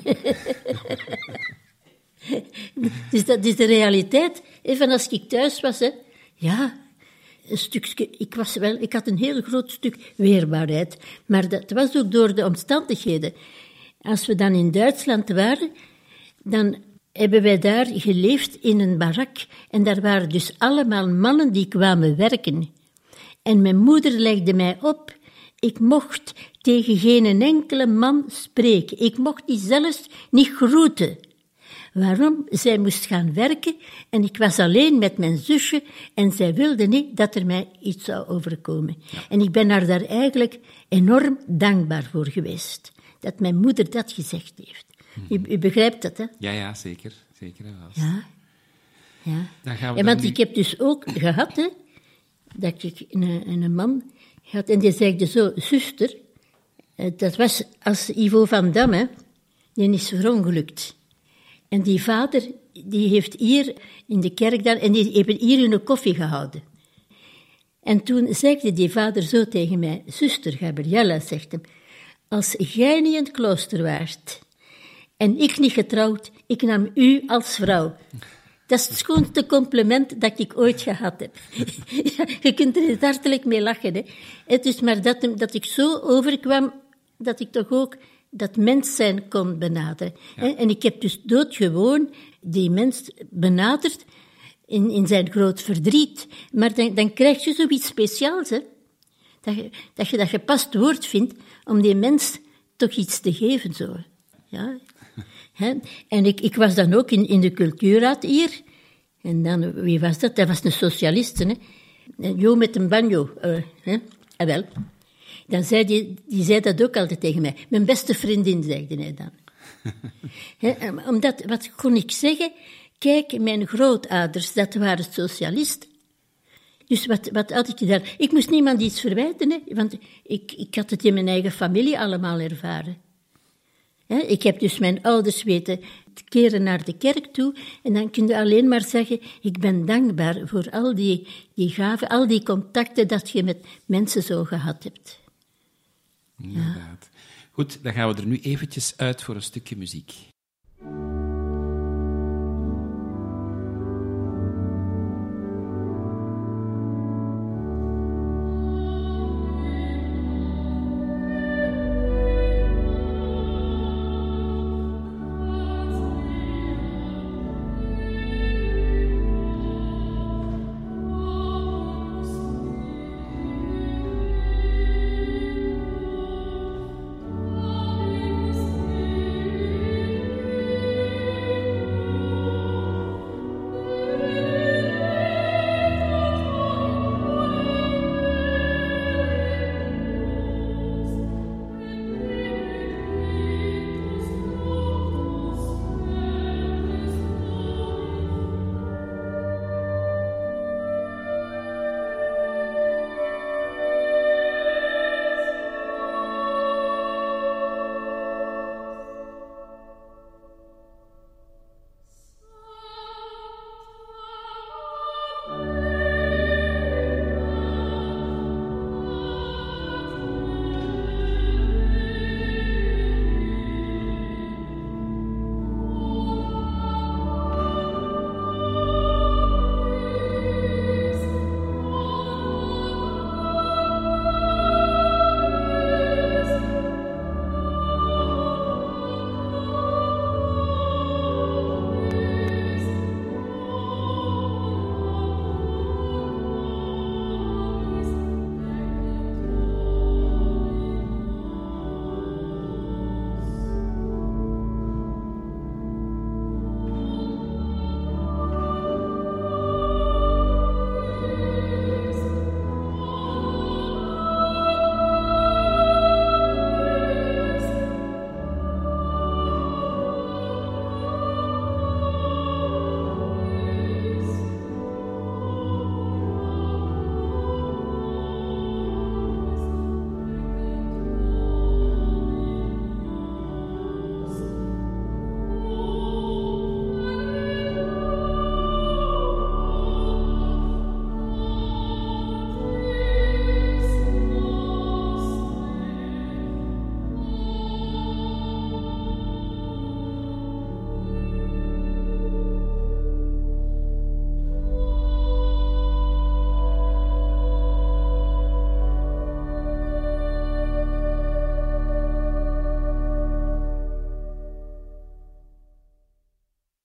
Dus dat is de realiteit. Even als ik thuis was, hè. Ja, een stukje, ik had een heel groot stuk weerbaarheid. Maar dat was ook door de omstandigheden. Als we dan in Duitsland waren, dan hebben wij daar geleefd in een barak. En daar waren dus allemaal mannen die kwamen werken. En mijn moeder legde mij op, ik mocht tegen geen enkele man spreken. Ik mocht die zelfs niet groeten. Waarom? Zij moest gaan werken en ik was alleen met mijn zusje en zij wilde niet dat er mij iets zou overkomen. Ja. En ik ben haar daar eigenlijk enorm dankbaar voor geweest. Dat mijn moeder dat gezegd heeft. U begrijpt dat, hè? Ja, zeker. Zeker en vast. Ja. Dan gaan we Want nu... ik heb dus ook gehad, hè, dat ik een man had en die zei zo, zuster, dat was als Ivo van Damme, die is verongelukt. En die vader, die heeft hier in de kerk dan, en die hebben hier een koffie gehouden. En toen zei die vader zo tegen mij, zuster Gabriella, zegt hem, als jij niet in het klooster waart en ik niet getrouwd, ik nam u als vrouw. Dat is het schoonste compliment dat ik ooit gehad heb. Ja, je kunt er hartelijk mee lachen. Hè. Het is maar dat ik zo overkwam, dat ik toch ook dat mens zijn kon benaderen. Ja. En ik heb dus doodgewoon die mens benaderd in zijn groot verdriet. Maar dan krijg je zoiets speciaals, hè. Dat je dat gepast woord vindt om die mens toch iets te geven. Zo. Ja. En ik was dan ook in de cultuurraad hier. En dan, wie was dat? Dat was een socialist, hè. Jo met een banjo. Wel. Dan zei die zei dat ook altijd tegen mij. Mijn beste vriendin, zegde hij dan. Omdat, wat kon ik zeggen? Kijk, mijn grootouders, dat waren socialisten. Dus wat had ik daar? Ik moest niemand iets verwijten, hè, want ik had het in mijn eigen familie allemaal ervaren. Ik heb dus mijn ouders weten te keren naar de kerk toe en dan kun je alleen maar zeggen, ik ben dankbaar voor al die gaven, al die contacten dat je met mensen zo gehad hebt. Inderdaad. Goed, dan gaan we er nu eventjes uit voor een stukje muziek.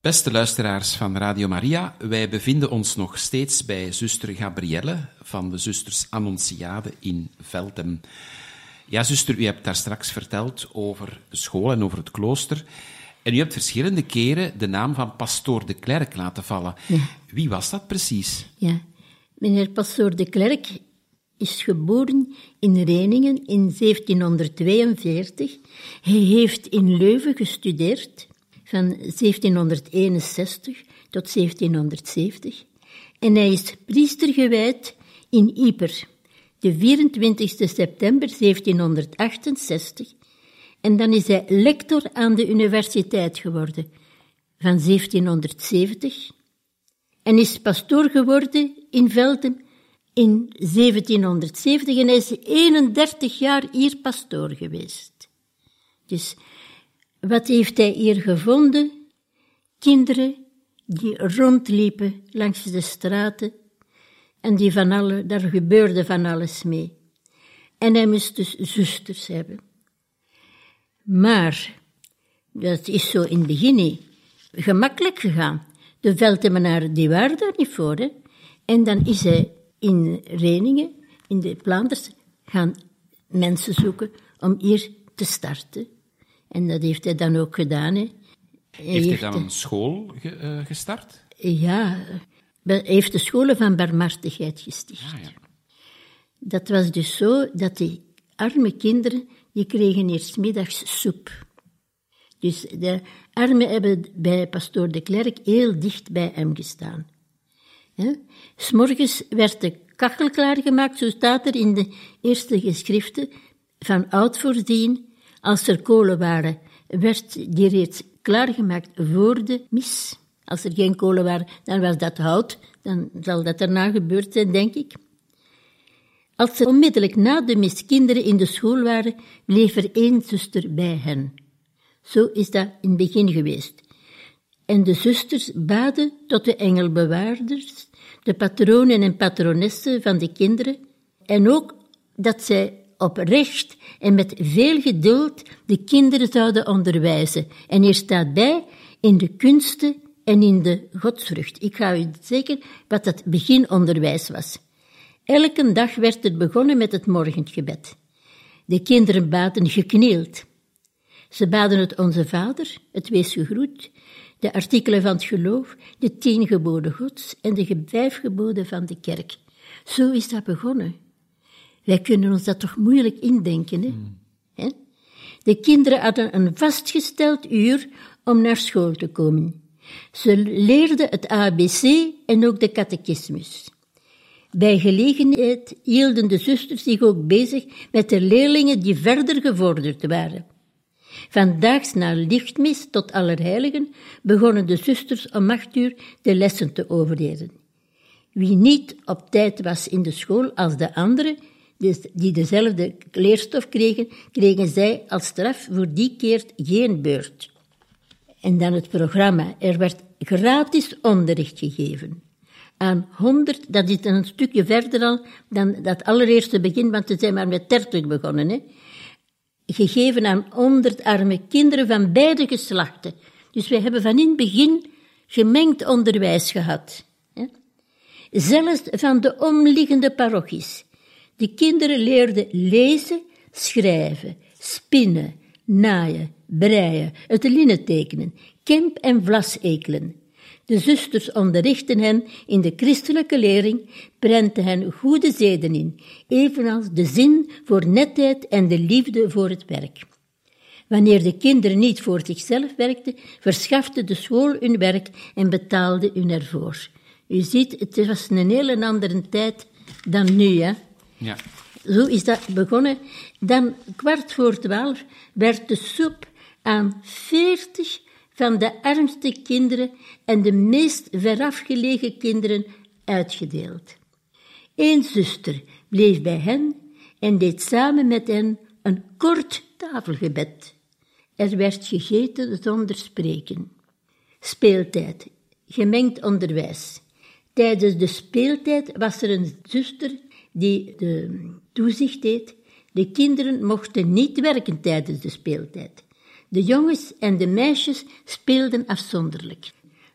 Beste luisteraars van Radio Maria, wij bevinden ons nog steeds bij zuster Gabrielle van de zusters Annonciade in Veltem. Ja, zuster, u hebt daar straks verteld over de school en over het klooster. En u hebt verschillende keren de naam van pastoor de Klerk laten vallen. Ja. Wie was dat precies? Ja, meneer pastoor de Klerk is geboren in Reningen in 1742. Hij heeft in Leuven gestudeerd, van 1761 tot 1770. En hij is priester gewijd in Ieper, de 24 september 1768. En dan is hij lector aan de universiteit geworden, van 1770. En is pastoor geworden in Veltem in 1770. En hij is 31 jaar hier pastoor geweest. Dus wat heeft hij hier gevonden? Kinderen die rondliepen langs de straten en die daar gebeurde van alles mee. En hij moest dus zusters hebben. Maar dat is zo in het begin niet gemakkelijk gegaan. De Veltemenaren die waren daar niet voor. Hè? En dan is hij in Reningen, in de Vlaanders, gaan mensen zoeken om hier te starten. En dat heeft hij dan ook gedaan. Hè. Heeft hij dan een school gestart? Ja, hij heeft de scholen van barmhartigheid gesticht. Ah, ja. Dat was dus zo dat die arme kinderen, die kregen eerst middags soep. Dus de armen hebben bij pastoor de Klerk heel dicht bij hem gestaan. Ja? 's Morgens werd de kachel klaargemaakt, zo staat er in de eerste geschriften van oud voordien. Als er kolen waren, werd die reeds klaargemaakt voor de mis. Als er geen kolen waren, dan was dat hout. Dan zal dat daarna gebeurd zijn, denk ik. Als er onmiddellijk na de mis kinderen in de school waren, bleef er 1 zuster bij hen. Zo is dat in het begin geweest. En de zusters baden tot de engelbewaarders, de patronen en patronessen van de kinderen, en ook dat zij oprecht en met veel geduld de kinderen zouden onderwijzen. En hier staat bij, in de kunsten en in de godsvrucht. Ik ga u zeggen wat het beginonderwijs was. Elke dag werd het begonnen met het morgengebed. De kinderen baden geknield. Ze baden het Onze Vader, het Wees gegroet, de artikelen van het geloof, de 10 geboden Gods en de 5 geboden van de kerk. Zo is dat begonnen. Wij kunnen ons dat toch moeilijk indenken, hè? De kinderen hadden een vastgesteld uur om naar school te komen. Ze leerden het ABC en ook de catechismus. Bij gelegenheid hielden de zusters zich ook bezig met de leerlingen die verder gevorderd waren. Vandaags na lichtmis tot Allerheiligen begonnen de zusters om 8 uur de lessen te overleren. Wie niet op tijd was in de school als de anderen, die dezelfde leerstof kregen, kregen zij als straf voor die keer geen beurt. En dan het programma. Er werd gratis onderricht gegeven. Aan 100, dat is een stukje verder al dan dat allereerste begin, want ze zijn maar met 30 begonnen, hè. Gegeven aan 100 arme kinderen van beide geslachten. Dus wij hebben van in het begin gemengd onderwijs gehad. Hè. Zelfs van de omliggende parochies. De kinderen leerden lezen, schrijven, spinnen, naaien, breien, het linnen tekenen, kemp- en vlasekelen. De zusters onderrichten hen in de christelijke lering, prenten hen goede zeden in, evenals de zin voor netheid en de liefde voor het werk. Wanneer de kinderen niet voor zichzelf werkten, verschafte de school hun werk en betaalde hun ervoor. U ziet, het was een hele andere tijd dan nu, hè. Ja. Zo is dat begonnen. Dan 11:15 werd de soep aan 40 van de armste kinderen en de meest verafgelegen kinderen uitgedeeld. 1 zuster bleef bij hen en deed samen met hen een kort tafelgebed. Er werd gegeten zonder spreken. Speeltijd, gemengd onderwijs. Tijdens de speeltijd was er een zuster die de toezicht deed. De kinderen mochten niet werken tijdens de speeltijd. De jongens en de meisjes speelden afzonderlijk.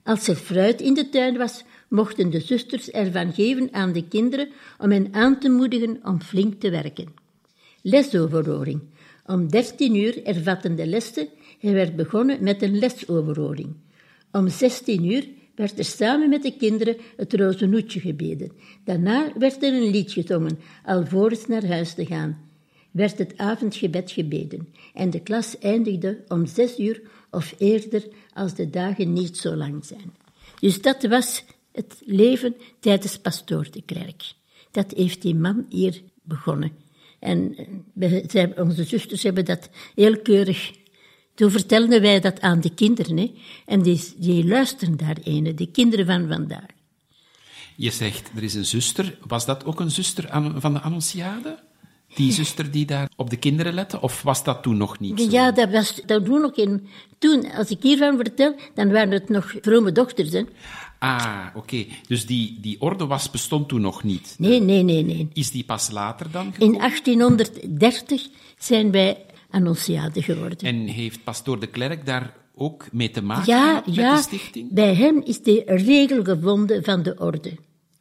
Als er fruit in de tuin was, mochten de zusters ervan geven aan de kinderen om hen aan te moedigen om flink te werken. Lesoverhoring. Om 13 uur ervatten de lessen en werd begonnen met een lesoverhoring. Om 16 uur werd er samen met de kinderen het rozenhoedje gebeden. Daarna werd er een lied gezongen, alvorens naar huis te gaan. Werd het avondgebed gebeden en de klas eindigde om 6 uur of eerder als de dagen niet zo lang zijn. Dus dat was het leven tijdens pastoor de Klerk. Dat heeft die man hier begonnen. En onze zusters hebben dat heel keurig. Toen vertelden wij dat aan de kinderen. Hè? En die luisteren daarin, de kinderen van vandaag. Je zegt, er is een zuster. Was dat ook een zuster van de Annonciade? Die zuster die daar op de kinderen lette? Of was dat toen nog niet zo? Ja, dat was toen nog in. Toen, als ik hiervan vertel, dan waren het nog vrome dochters. Hè? Ah, oké. Dus die orde bestond toen nog niet? Nee. Is die pas later dan gekomen? In 1830 zijn wij Annonciade geworden. En heeft pastoor de Klerk daar ook mee te maken gehad met de stichting? Bij hem is de regel gevonden van de orde.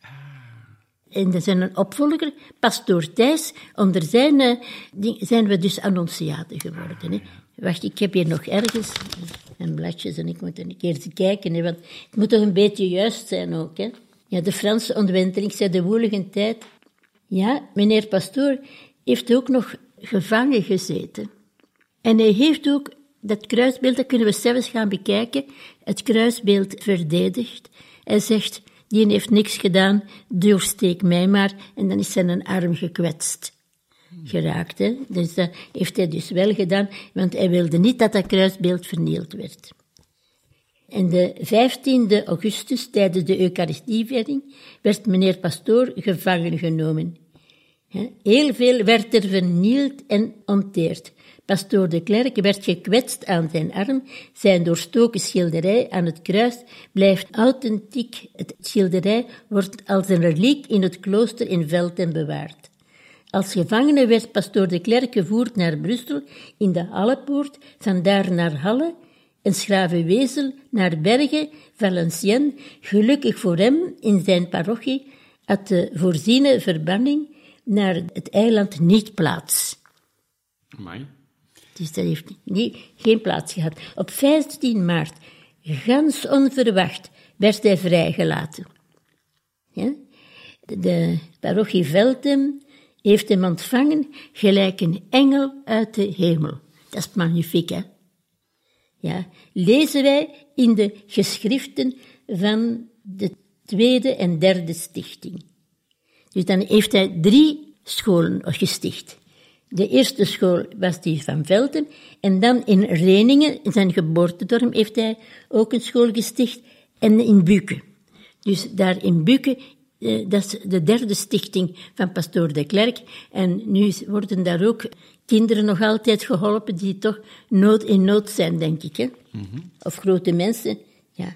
En er zijn een opvolger, pastoor Thijs. Onder zijn zijn we dus Annonciade geworden. Hè. Wacht, ik heb hier nog ergens een bladjes en ik moet een keer eens kijken. Hè, want het moet toch een beetje juist zijn ook. Hè. Ja, de Franse ontwenteling zei de woelige tijd. Ja, meneer pastoor heeft ook nog gevangen gezeten. En hij heeft ook dat kruisbeeld, dat kunnen we zelfs gaan bekijken, het kruisbeeld verdedigd. Hij zegt, die heeft niks gedaan, doorsteek mij maar. En dan is zijn arm gekwetst geraakt. Hè? Dus dat heeft hij dus wel gedaan, want hij wilde niet dat dat kruisbeeld vernield werd. En de 15e augustus, tijdens de Eucharistieviering, werd meneer pastoor gevangen genomen. Heel veel werd er vernield en onteerd. Pastoor de Klerk werd gekwetst aan zijn arm. Zijn doorstoken schilderij aan het kruis blijft authentiek. Het schilderij wordt als een reliek in het klooster in Velten bewaard. Als gevangene werd pastoor de Klerk gevoerd naar Brussel in de Hallepoort, vandaar naar Halle, en Schravenwezel naar Bergen, Valenciennes. Gelukkig voor hem in zijn parochie had de voorziene verbanning naar het eiland niet plaats. Amai. Dus dat heeft geen plaats gehad. Op 15 maart, gans onverwacht, werd hij vrijgelaten. Ja? De parochie Velten heeft hem ontvangen gelijk een engel uit de hemel. Dat is magnifiek, hè? Ja, lezen wij in de geschriften van de 2e en 3e stichting. Dus dan heeft hij 3 scholen gesticht. De eerste school was die van Velten. En dan in Reningen, in zijn geboortedorp, heeft hij ook een school gesticht. En in Buken. Dus daar in Buken, dat is de 3e stichting van pastoor de Klerk. En nu worden daar ook kinderen nog altijd geholpen die toch in nood zijn, denk ik. Hè? Mm-hmm. Of grote mensen, ja.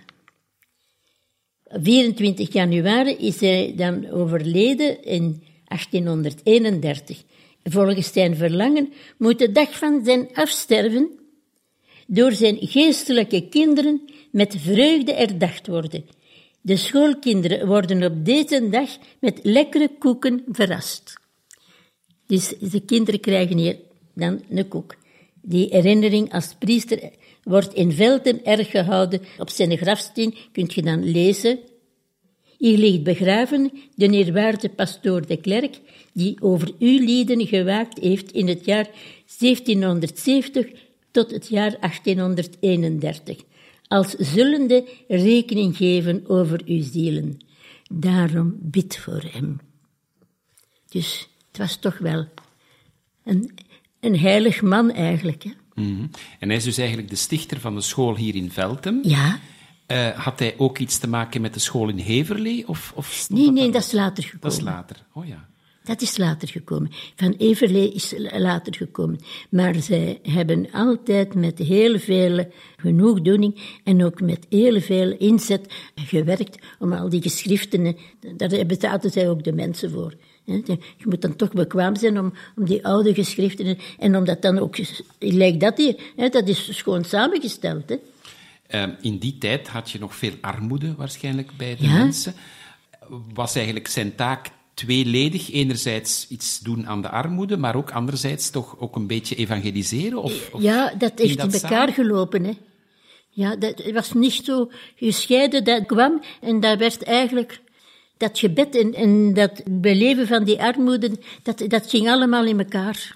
24 januari is hij dan overleden in 1831. Volgens zijn verlangen moet de dag van zijn afsterven door zijn geestelijke kinderen met vreugde herdacht worden. De schoolkinderen worden op deze dag met lekkere koeken verrast. Dus de kinderen krijgen hier dan een koek. Die herinnering als priester wordt in Velten erg gehouden. Op zijn grafsteen kunt je dan lezen: hier ligt begraven de eerwaarde pastoor de Klerk, die over uw lieden gewaakt heeft in het jaar 1770 tot het jaar 1831, als zullende rekening geven over uw zielen. Daarom bid voor hem. Dus het was toch wel een heilig man eigenlijk. Hè? Mm-hmm. En hij is dus eigenlijk de stichter van de school hier in Velten. Ja. Had hij ook iets te maken met de school in Heverlee? Nee, dat is later gekomen. Dat is later, oh ja. Dat is later gekomen. Van Heverlee is later gekomen. Maar zij hebben altijd met heel veel genoegdoening en ook met heel veel inzet gewerkt om al die geschriften, daar betaten zij ook de mensen voor. Je moet dan toch bekwaam zijn om die oude geschriften, en om dat dan ook, lijkt dat hier, dat is schoon samengesteld, hè. In die tijd had je nog veel armoede waarschijnlijk bij de Ja. mensen. Was eigenlijk zijn taak tweeledig? Enerzijds iets doen aan de armoede, maar ook anderzijds toch ook een beetje evangeliseren? Of Ja, dat ging heeft in dat elkaar samen? gelopen, hè. Ja, dat was niet zo gescheiden, dat kwam en dat werd eigenlijk... Dat gebed en dat beleven van die armoede, dat ging allemaal in elkaar.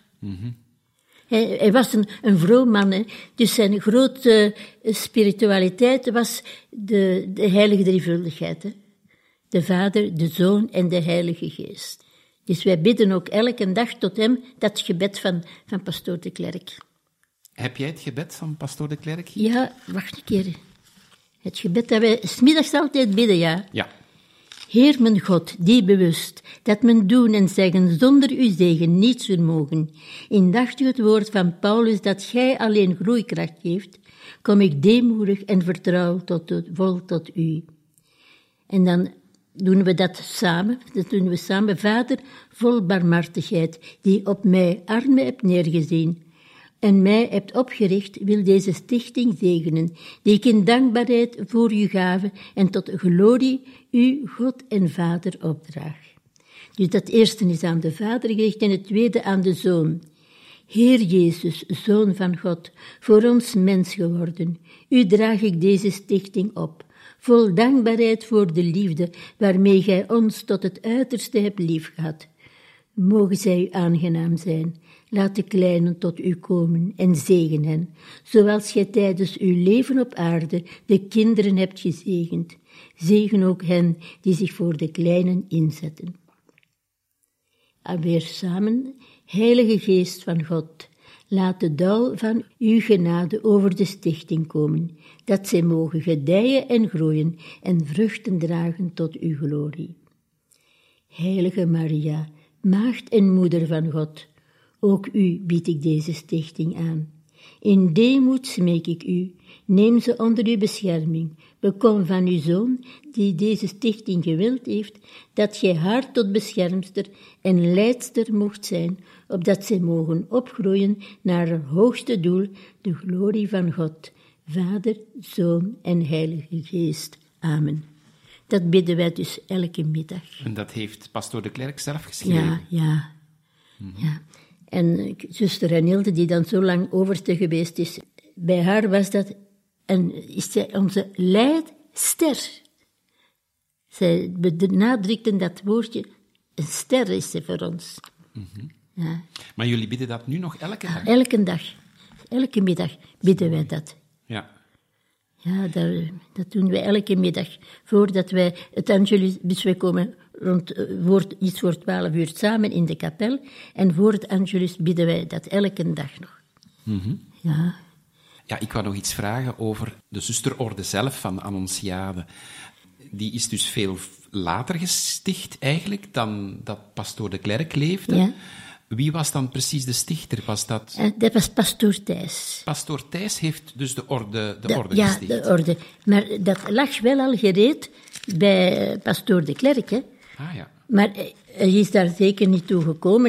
Hij was een vroom man, hè. Dus zijn grote spiritualiteit was de heilige drievuldigheid, hè. De Vader, de Zoon en de Heilige Geest. Dus wij bidden ook elke dag tot hem dat gebed van pastoor de Klerk. Heb jij het gebed van pastoor de Klerk hier? Ja, wacht een keer. Het gebed dat wij 's middags altijd bidden, ja. Ja. Heer mijn God, die bewust dat men doen en zeggen zonder uw zegen niets vermogen, indacht u het woord van Paulus dat gij alleen groeikracht geeft, kom ik deemoedig en vertrouw vol tot u. En dan doen we dat samen. Vader, vol barmhartigheid, die op mij armen hebt neergezien en mij hebt opgericht, wil deze stichting zegenen, die ik in dankbaarheid voor u gave en tot glorie u, God en Vader, opdraag. Dus dat eerste is aan de Vader gericht en het tweede aan de Zoon. Heer Jezus, Zoon van God, voor ons mens geworden, u draag ik deze stichting op, vol dankbaarheid voor de liefde waarmee gij ons tot het uiterste hebt liefgehad. Mogen zij u aangenaam zijn. Laat de kleinen tot u komen en zegen hen, zoals gij tijdens uw leven op aarde de kinderen hebt gezegend. Zegen ook hen die zich voor de kleinen inzetten. En weer samen, Heilige Geest van God, laat de dauw van uw genade over de stichting komen, dat zij mogen gedijen en groeien en vruchten dragen tot uw glorie. Heilige Maria, maagd en moeder van God, ook u bied ik deze stichting aan. In deemoed smeek ik u, neem ze onder uw bescherming. Bekom van uw Zoon, die deze stichting gewild heeft, dat gij haar tot beschermster en leidster mocht zijn, opdat zij mogen opgroeien naar het hoogste doel, de glorie van God, Vader, Zoon en Heilige Geest. Amen. Dat bidden wij dus elke middag. En dat heeft pastoor de Klerk zelf geschreven? Ja. En zuster Renilde, die dan zo lang overste geweest is, bij haar was dat, en is zij onze leidster. Zij benadrukten dat woordje, een ster is ze voor ons. Ja. Maar jullie bidden dat nu nog elke dag? Elke dag, elke middag bidden wij dat. Ja. Ja, dat doen wij elke middag, voordat wij het Angelus, dus wij komen iets voor 12 uur samen in de kapel, en voor het Angelus bidden wij dat elke dag nog. Ja. Ja, ik wou nog iets vragen over de zusterorde zelf van Annonciade. Die is dus veel later gesticht eigenlijk dan dat pastoor de Klerk leefde. Ja. Wie was dan precies de stichter? Was dat... Dat was pastoor Thijs. Pastoor Thijs heeft dus de orde Ja, gesticht. de orde. Maar dat lag wel al gereed bij pastoor de Klerk, hè. Ah ja. Maar hij is daar zeker niet toe gekomen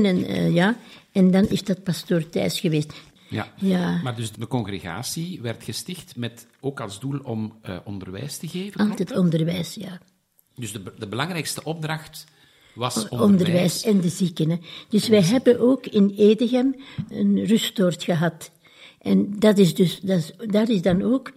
en dan is dat pastoor Thijs geweest. Ja. Ja. Maar dus de congregatie werd gesticht met ook als doel om onderwijs te geven? Altijd klopt dat? onderwijs, ja. Dus de belangrijkste opdracht was Onderwijs en de zieken. Hè. Dus wij hebben ook in Edegem een rustoord gehad. En dat is daar is dan ook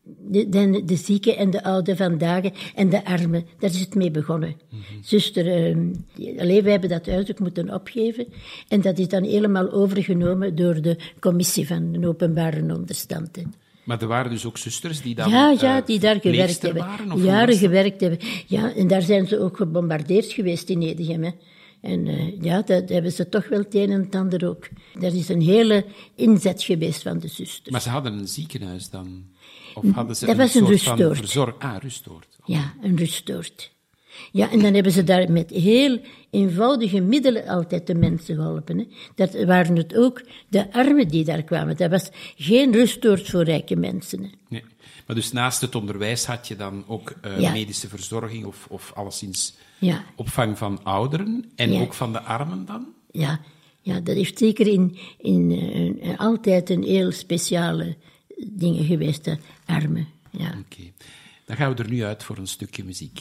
de zieken en de ouden vandaag en de armen. Daar is het mee begonnen. Zuster, wij hebben dat huis ook moeten opgeven. En dat is dan helemaal overgenomen door de commissie van de openbare onderstand. Hè. Maar er waren dus ook zusters die dan die daar gewerkt hebben. waren, of Jaren gewerkt hebben. Ja, en daar zijn ze ook gebombardeerd geweest in Edegem. Hè. En dat hebben ze toch wel het een en het ander ook. Er is een hele inzet geweest van de zusters. Maar ze hadden een ziekenhuis dan? Of hadden ze Dat was een soort rustoord. van rustoord. Ja, een rustoord. Ja, en dan hebben ze daar met heel eenvoudige middelen altijd de mensen geholpen. Hè. Dat waren het ook de armen die daar kwamen. Dat was geen rustoord voor rijke mensen. Hè. Nee. Maar dus naast het onderwijs had je dan ook Ja. medische verzorging of alleszins Ja. opvang van ouderen en Ja. ook van de armen dan? Ja, dat heeft zeker altijd een heel speciale dingen geweest, de armen. Ja. Oké. Dan gaan we er nu uit voor een stukje muziek.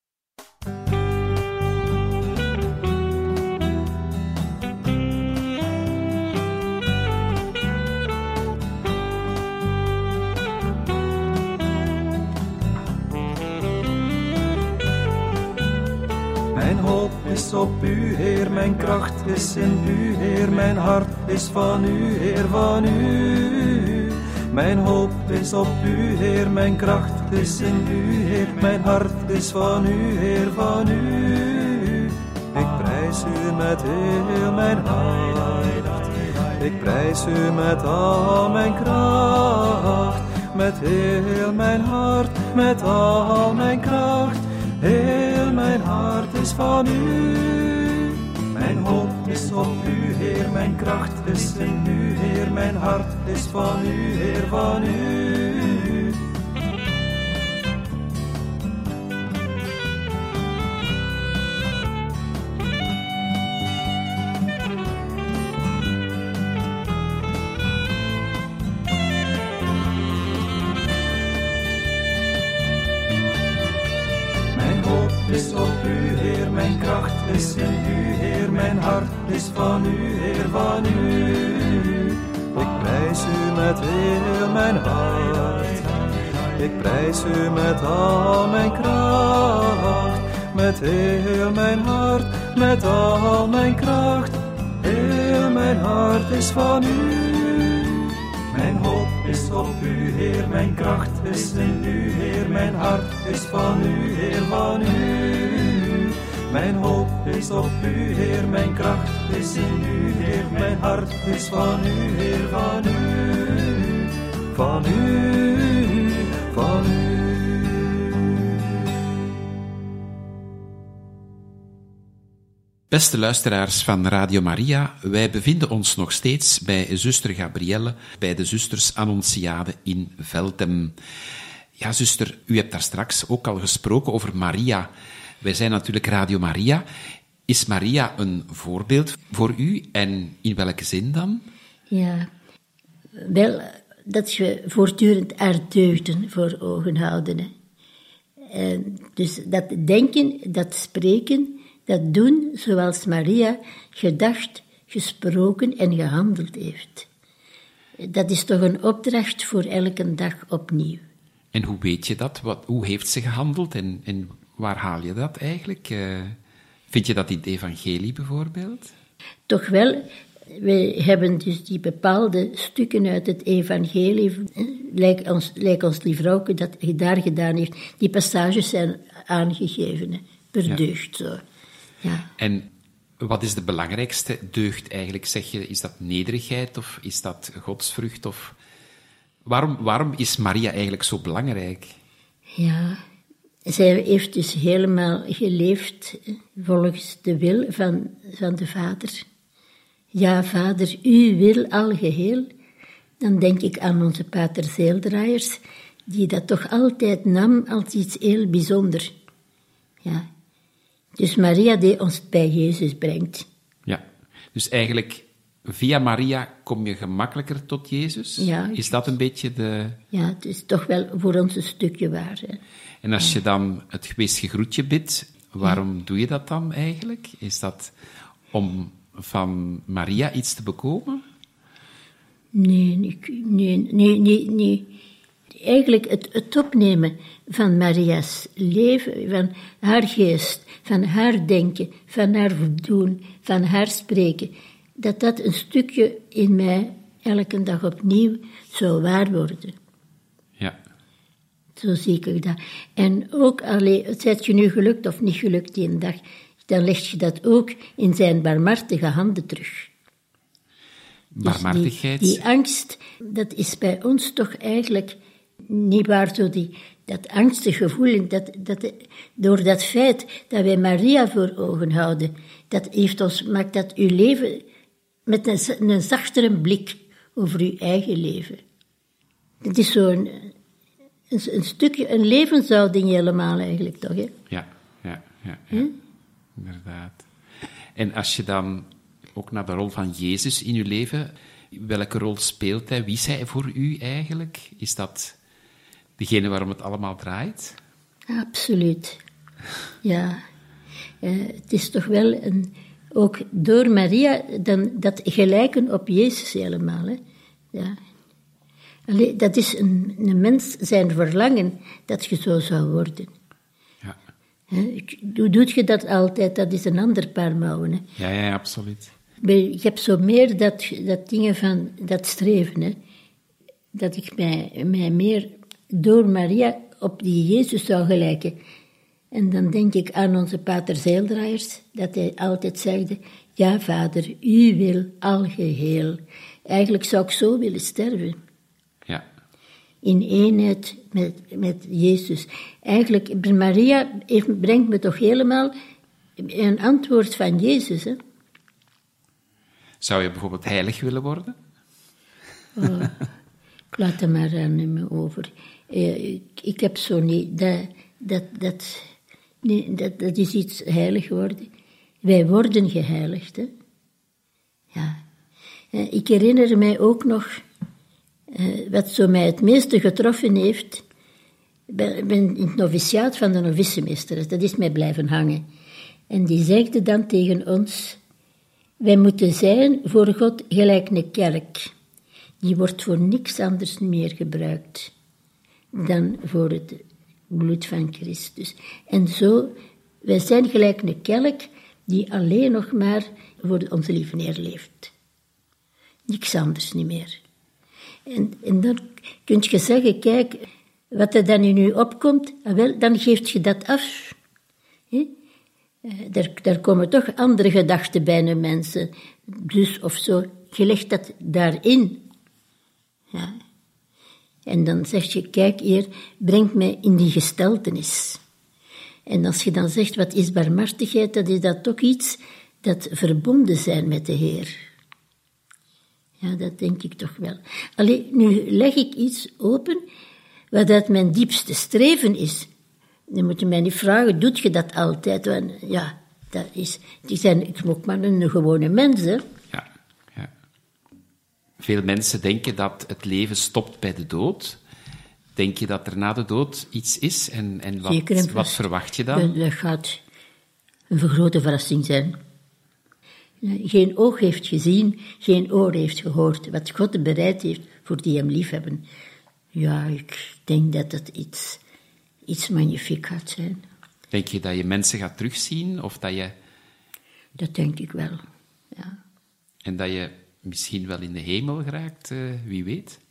Mijn hoop is op u, Heer, mijn kracht is in u, Heer, mijn hart is van u, Heer, van u. Mijn hoop is op u, Heer, mijn kracht is in u, Heer, mijn hart is van u, Heer, van u. Ik prijs u met heel mijn hart, ik prijs u met al mijn kracht, met heel mijn hart, met al mijn kracht. Heel mijn hart is van u. Mijn hoop is op u, Heer, mijn kracht is in u, Heer, mijn hart is van u, Heer, van u. Is op u, Heer, mijn kracht is in u, Heer, mijn hart is van u, Heer, van u. Ik prijs u met heel mijn hart, ik prijs u met al mijn kracht, met heel mijn hart, met al mijn kracht. Heel mijn hart is van u. Mijn hoop is op u, Heer, mijn kracht is in u, Heer, mijn hart is van u, Heer, van u. Mijn hoop is op u, Heer, mijn kracht is in u, Heer, mijn hart is van u, Heer, van u. Van u, van u. Beste luisteraars van Radio Maria, wij bevinden ons nog steeds bij zuster Gabrielle, bij de zusters Annonciade in Veltem. Ja, zuster, u hebt daar straks ook al gesproken over Maria. Wij zijn natuurlijk Radio Maria. Is Maria een voorbeeld voor u en in welke zin dan? Ja, wel dat we voortdurend haar deugden voor ogen houden. Hè. Dus dat denken, dat spreken, dat doen zoals Maria gedacht, gesproken en gehandeld heeft. Dat is toch een opdracht voor elke dag opnieuw. En hoe weet je dat? Hoe heeft ze gehandeld en waar haal je dat eigenlijk? Vind je dat in het evangelie bijvoorbeeld? Toch wel, we hebben dus die bepaalde stukken uit het evangelie, lijkt ons die vrouwke dat hij daar gedaan heeft, die passages zijn aangegeven, per deugd zo. Ja. En wat is de belangrijkste deugd eigenlijk? Zeg je, is dat nederigheid of is dat godsvrucht? Of waarom is Maria eigenlijk zo belangrijk? Ja, zij heeft dus helemaal geleefd volgens de wil van de Vader. Ja, Vader, uw wil al geheel. Dan denk ik aan onze pater Zeeldraaiers, die dat toch altijd nam als iets heel bijzonder. Ja. Dus Maria die ons bij Jezus brengt. Ja, dus eigenlijk via Maria kom je gemakkelijker tot Jezus? Ja. Is dat een beetje de... Ja, het is toch wel voor ons een stukje waar. Hè. En als je dan het geweest groetje bidt, waarom doe je dat dan eigenlijk? Is dat om van Maria iets te bekomen? Nee. Eigenlijk het opnemen van Maria's leven, van haar geest, van haar denken, van haar doen, van haar spreken, dat een stukje in mij elke dag opnieuw zou waar worden. Ja. Zo zie ik dat. En ook, zet je nu gelukt of niet gelukt die dag, dan leg je dat ook in zijn barmhartige handen terug. Barmhartigheid? Dus die angst, dat is bij ons toch eigenlijk niet waar, zo dat angstige gevoel, door dat feit dat wij Maria voor ogen houden, maakt dat uw leven met een zachtere blik over uw eigen leven. Het is zo'n een stukje, een levenshouding helemaal eigenlijk toch, hè? Ja. Inderdaad. En als je dan ook naar de rol van Jezus in uw leven, welke rol speelt hij? Wie is hij voor u eigenlijk? Is dat degene waarom het allemaal draait? Absoluut. Ja. Het is toch wel ook door Maria dat gelijken op Jezus helemaal. Hè? Ja. Allee, dat is een mens zijn verlangen dat je zo zou worden. Ja. Hoe doet je dat altijd? Dat is een ander paar mouwen. Hè? Ja, absoluut. Ik heb zo meer dat dingen van dat streven. Hè? Dat ik mij meer door Maria op die Jezus zou gelijken. En dan denk ik aan onze pater Zeildraaiers, dat hij altijd zegde, ja, vader, u wil al-geheel. Eigenlijk zou ik zo willen sterven. Ja. In eenheid met Jezus. Eigenlijk, Maria brengt me toch helemaal een antwoord van Jezus. Hè? Zou je bijvoorbeeld heilig willen worden? Oh, ik laat het maar aan me over. Ik heb zo niet... Dat is iets heilig worden. Wij worden geheiligd. Hè? Ja. Ik herinner mij ook nog... wat zo mij het meeste getroffen heeft... Ik ben in het noviciaat van de novicemeester. Dat is mij blijven hangen. En die zegde dan tegen ons... Wij moeten zijn voor God gelijk een kerk. Die wordt voor niks anders meer gebruikt... dan voor het bloed van Christus. En zo, wij zijn gelijk een kelk die alleen nog maar voor onze lieve Heer leeft. Niks anders niet meer. En dan kun je zeggen, kijk, wat er dan in u opkomt, dan geeft je dat af. Daar komen toch andere gedachten bij de mensen. Dus of zo, je legt dat daarin. Ja. En dan zeg je, kijk hier, breng mij in die gesteltenis. En als je dan zegt, wat is barmhartigheid, dat is dat toch iets dat verbonden zijn met de Heer. Ja, dat denk ik toch wel. Allee, nu leg ik iets open, wat dat mijn diepste streven is. Dan moet je mij niet vragen, doet je dat altijd? Want, ja, ik ben ook maar een gewone mens, hè. Ja. Veel mensen denken dat het leven stopt bij de dood. Denk je dat er na de dood iets is? En wat verwacht je dan? Dat gaat een grote verrassing zijn. Geen oog heeft gezien, geen oor heeft gehoord wat God bereid heeft voor die hem liefhebben. Ja, ik denk dat het iets magnifiek gaat zijn. Denk je dat je mensen gaat terugzien? Of dat je... Dat denk ik wel, ja. En dat je misschien wel in de hemel geraakt, wie weet?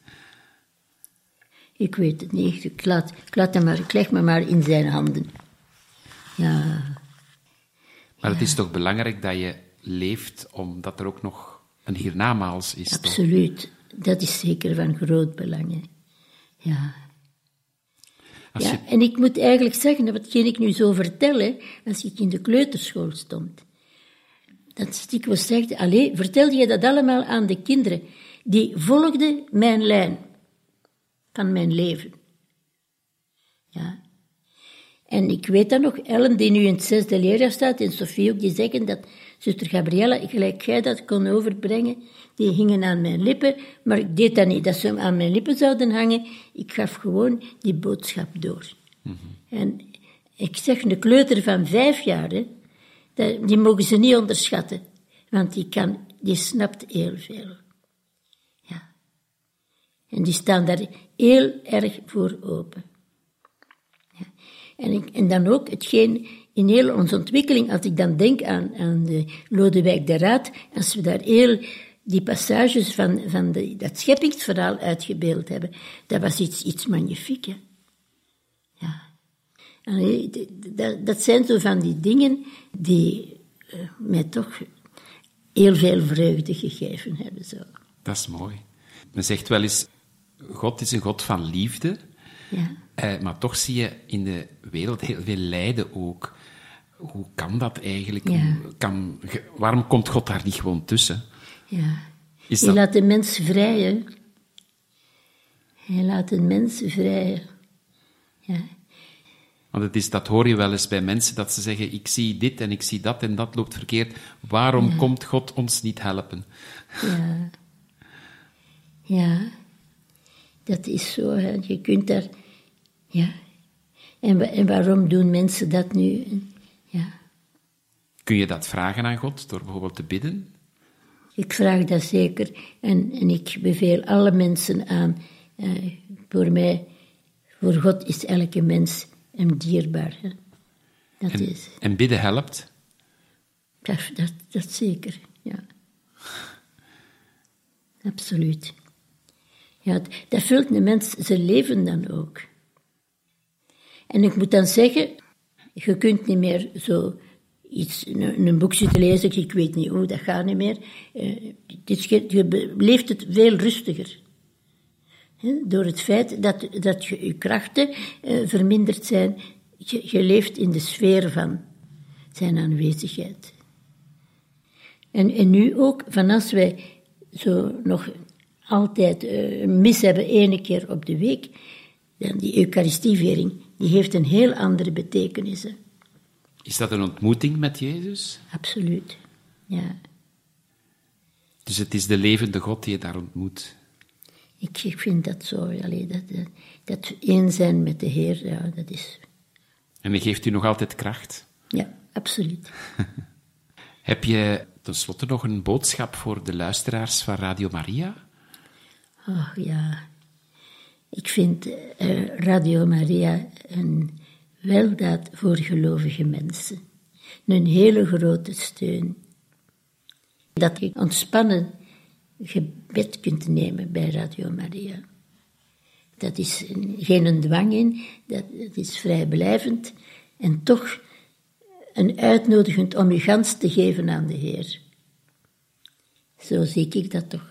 Ik weet het niet. Ik leg me maar in zijn handen. Ja. Maar het is toch belangrijk dat je leeft, omdat er ook nog een hiernamaals is, absoluut. Toch? Dat is zeker van groot belang. Hè. Ja. En ik moet eigenlijk zeggen, watgeen ik nu zo vertel, hè, als ik in de kleuterschool stond, dat dikwijls zegt, vertel je dat allemaal aan de kinderen, die volgden mijn lijn van mijn leven. Ja. En ik weet dan nog, Ellen, die nu in het 6e leerjaar staat, en Sophie ook, die zeggen dat zuster Gabriella, gelijk jij dat kon overbrengen, die hingen aan mijn lippen, maar ik deed dat niet, dat ze aan mijn lippen zouden hangen. Ik gaf gewoon die boodschap door. Mm-hmm. En ik zeg, een kleuter van 5 jaar, hè, die mogen ze niet onderschatten, want die snapt heel veel. Ja. En die staan daar heel erg voor open. Ja. En dan ook hetgeen in heel onze ontwikkeling, als ik dan denk aan de Lodewijk de Raad, als we daar heel die passages van dat scheppingsverhaal uitgebeeld hebben, dat was iets magnifiek, hè. Ja. Dat zijn zo van die dingen die mij toch heel veel vreugde gegeven hebben. Zo. Dat is mooi. Men zegt wel eens, God is een God van liefde, ja. Maar toch zie je in de wereld heel veel lijden ook. Hoe kan dat eigenlijk? Ja. Waarom komt God daar niet gewoon tussen? Ja. Hij laat de mens vrij, hè. Hij laat de mens vrij. Ja. Want dat hoor je wel eens bij mensen, dat ze zeggen, ik zie dit en ik zie dat en dat loopt verkeerd. Waarom komt God ons niet helpen? Ja. Ja. Dat is zo, hè. Je kunt daar Ja. En waarom doen mensen dat nu? Ja. Kun je dat vragen aan God door bijvoorbeeld te bidden? Ik vraag dat zeker. En ik beveel alle mensen aan. Voor God is elke mens hem dierbaar. Hè? En bidden helpt? Dat zeker, ja. Absoluut. Ja, dat vult een mens zijn leven dan ook. En ik moet dan zeggen, je kunt niet meer zo een boek zitten lezen, ik weet niet hoe, dat gaat niet meer. Je leeft het veel rustiger. Door het feit dat je krachten verminderd zijn, je leeft in de sfeer van zijn aanwezigheid. En nu ook, van als wij zo nog altijd een mis hebben 1 keer op de week, dan die Eucharistieviering, die heeft een heel andere betekenis. Hè. Is dat een ontmoeting met Jezus? Absoluut, ja. Dus het is de levende God die je daar ontmoet? Ik vind dat zo. Allee, dat één zijn met de Heer, ja, dat is... En die geeft u nog altijd kracht? Ja, absoluut. Heb je tenslotte nog een boodschap voor de luisteraars van Radio Maria? Oh ja, ik vind Radio Maria een weldaad voor gelovige mensen. Een hele grote steun. Dat je ontspannen gebed kunt nemen bij Radio Maria. Dat is geen dwang in, dat is vrijblijvend en toch een uitnodigend om je gans te geven aan de Heer. Zo zie ik dat toch.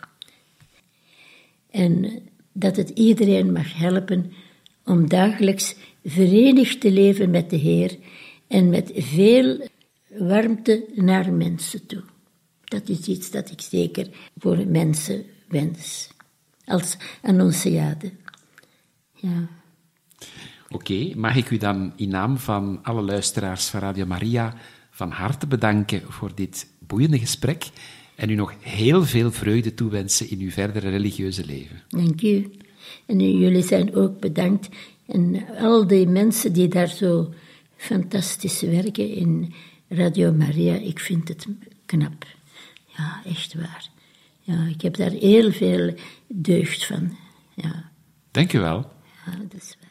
En dat het iedereen mag helpen om dagelijks verenigd te leven met de Heer en met veel warmte naar mensen toe. Dat is iets dat ik zeker voor mensen wens. Als annonciade. Ja. Oké, mag ik u dan in naam van alle luisteraars van Radio Maria van harte bedanken voor dit boeiende gesprek en u nog heel veel vreugde toewensen in uw verdere religieuze leven. Dank u. En jullie zijn ook bedankt. En al die mensen die daar zo fantastisch werken in Radio Maria, ik vind het knap. Ja, echt waar. Ja, ik heb daar heel veel deugd van. Ja. Dank u wel. Ja, dat is waar.